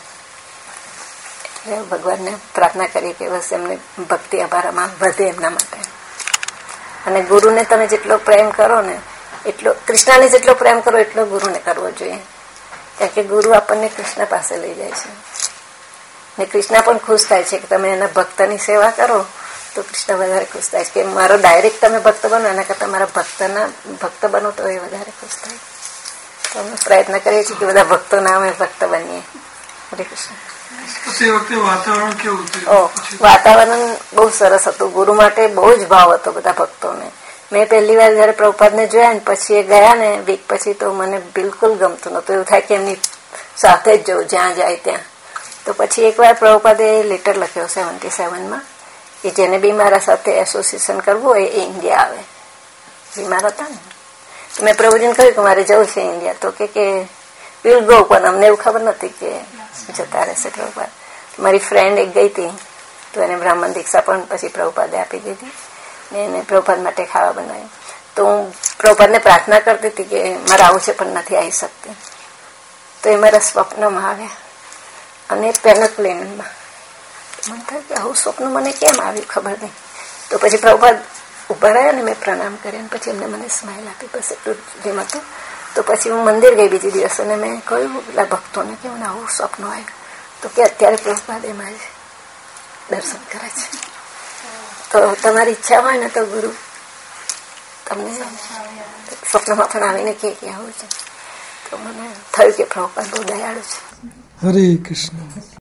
S2: એટલે ભગવાનને પ્રાર્થના કરી કે બસ એમની ભક્તિ અમારામાં વધે એમના માટે. અને ગુરુને તમે જેટલો પ્રેમ કરો ને એટલો, કૃષ્ણને જેટલો પ્રેમ કરો એટલો ગુરુને કરવો જોઈએ. કારણ કે ગુરુ આપણને કૃષ્ણ પાસે લઈ જાય છે ને કૃષ્ણ પણ ખુશ થાય છે કે તમે એના ભક્તની સેવા કરો તો કૃષ્ણ વધારે ખુશ થાય કે મારો ડાયરેક્ટ તમે ભક્ત બનો એના કરતાં મારા ભક્તના ભક્ત બનો તો એ વધારે ખુશ થાય. તો અમે પ્રયત્ન કરીએ છીએ કે બધા ભક્તોના અમે ભક્ત બનીએ. હરે કૃષ્ણ.
S1: વાતાવરણ કેવું હતું?
S2: વાતાવરણ બહુ સરસ હતું. ગુરુ માટે બહુ જ ભાવ હતો બધા ભક્તોને. મેં પહેલી વાર જયારે પ્રભુપાદને જોયા ને પછી એ ગયા ને વીક પછી તો મને બિલકુલ ગમતું નતું. એવું થાય કે એમની સાથે જ જવું જ્યાં જાય ત્યાં. તો પછી એકવાર પ્રભુપાદે લેટર લખ્યો સેવન્ટી સેવનમાં કે જેને બી મારા સાથે એસોસિએશન કરવું હોય એ ઇન્ડિયા આવે. બીમાર હતા ને તો મેં પ્રભુજીને કહ્યું કે મારે જવું છે ઇન્ડિયા. તો કે વિલ ગો, પણ અમને એવું ખબર નથી કે જતા રહેશે પ્રભુપાદ. મારી ફ્રેન્ડ એક ગઈ હતી તો એને બ્રાહ્મણ દીક્ષા પણ પછી પ્રભુપાદે આપી દીધી ને એને પ્રભુપાદ માટે ખાવા બનાવ્યું. તો હું પ્રભુપાદને પ્રાર્થના કરતી હતી કે મારે આવું છે પણ નથી આવી શકતી. તો એ મારા સ્વપ્નમાં આવ્યા અને પેનકલેનમાં. મને થાય કે આવું સ્વપ્ન મને કેમ આવ્યું ખબર નહીં. તો પછી પ્રભુપાદ ઉભા રહ્યા ને મેં પ્રણામ કર્યા ને પછી એમને મને સ્માઇલ આપી. બસ એટલું જેમ હતું. તો પછી હું મંદિર ગઈ બીજી દિવસ અને મેં કહ્યું પેલા ભક્તોને કે મને આવું સ્વપ્ન આવ્યું. તો કે અત્યારે પ્રભુપાદ એમાં જ દર્શન કરે છે. તો તમારી ઈચ્છા હોય ને તો ગુરુ તમને સ્વપ્નમાં પણ આવીને કે આવું છે. તો મને થયું કે પ્રભુપાદ બહુ દયાળુ છે.
S1: હરે કૃષ્ણ.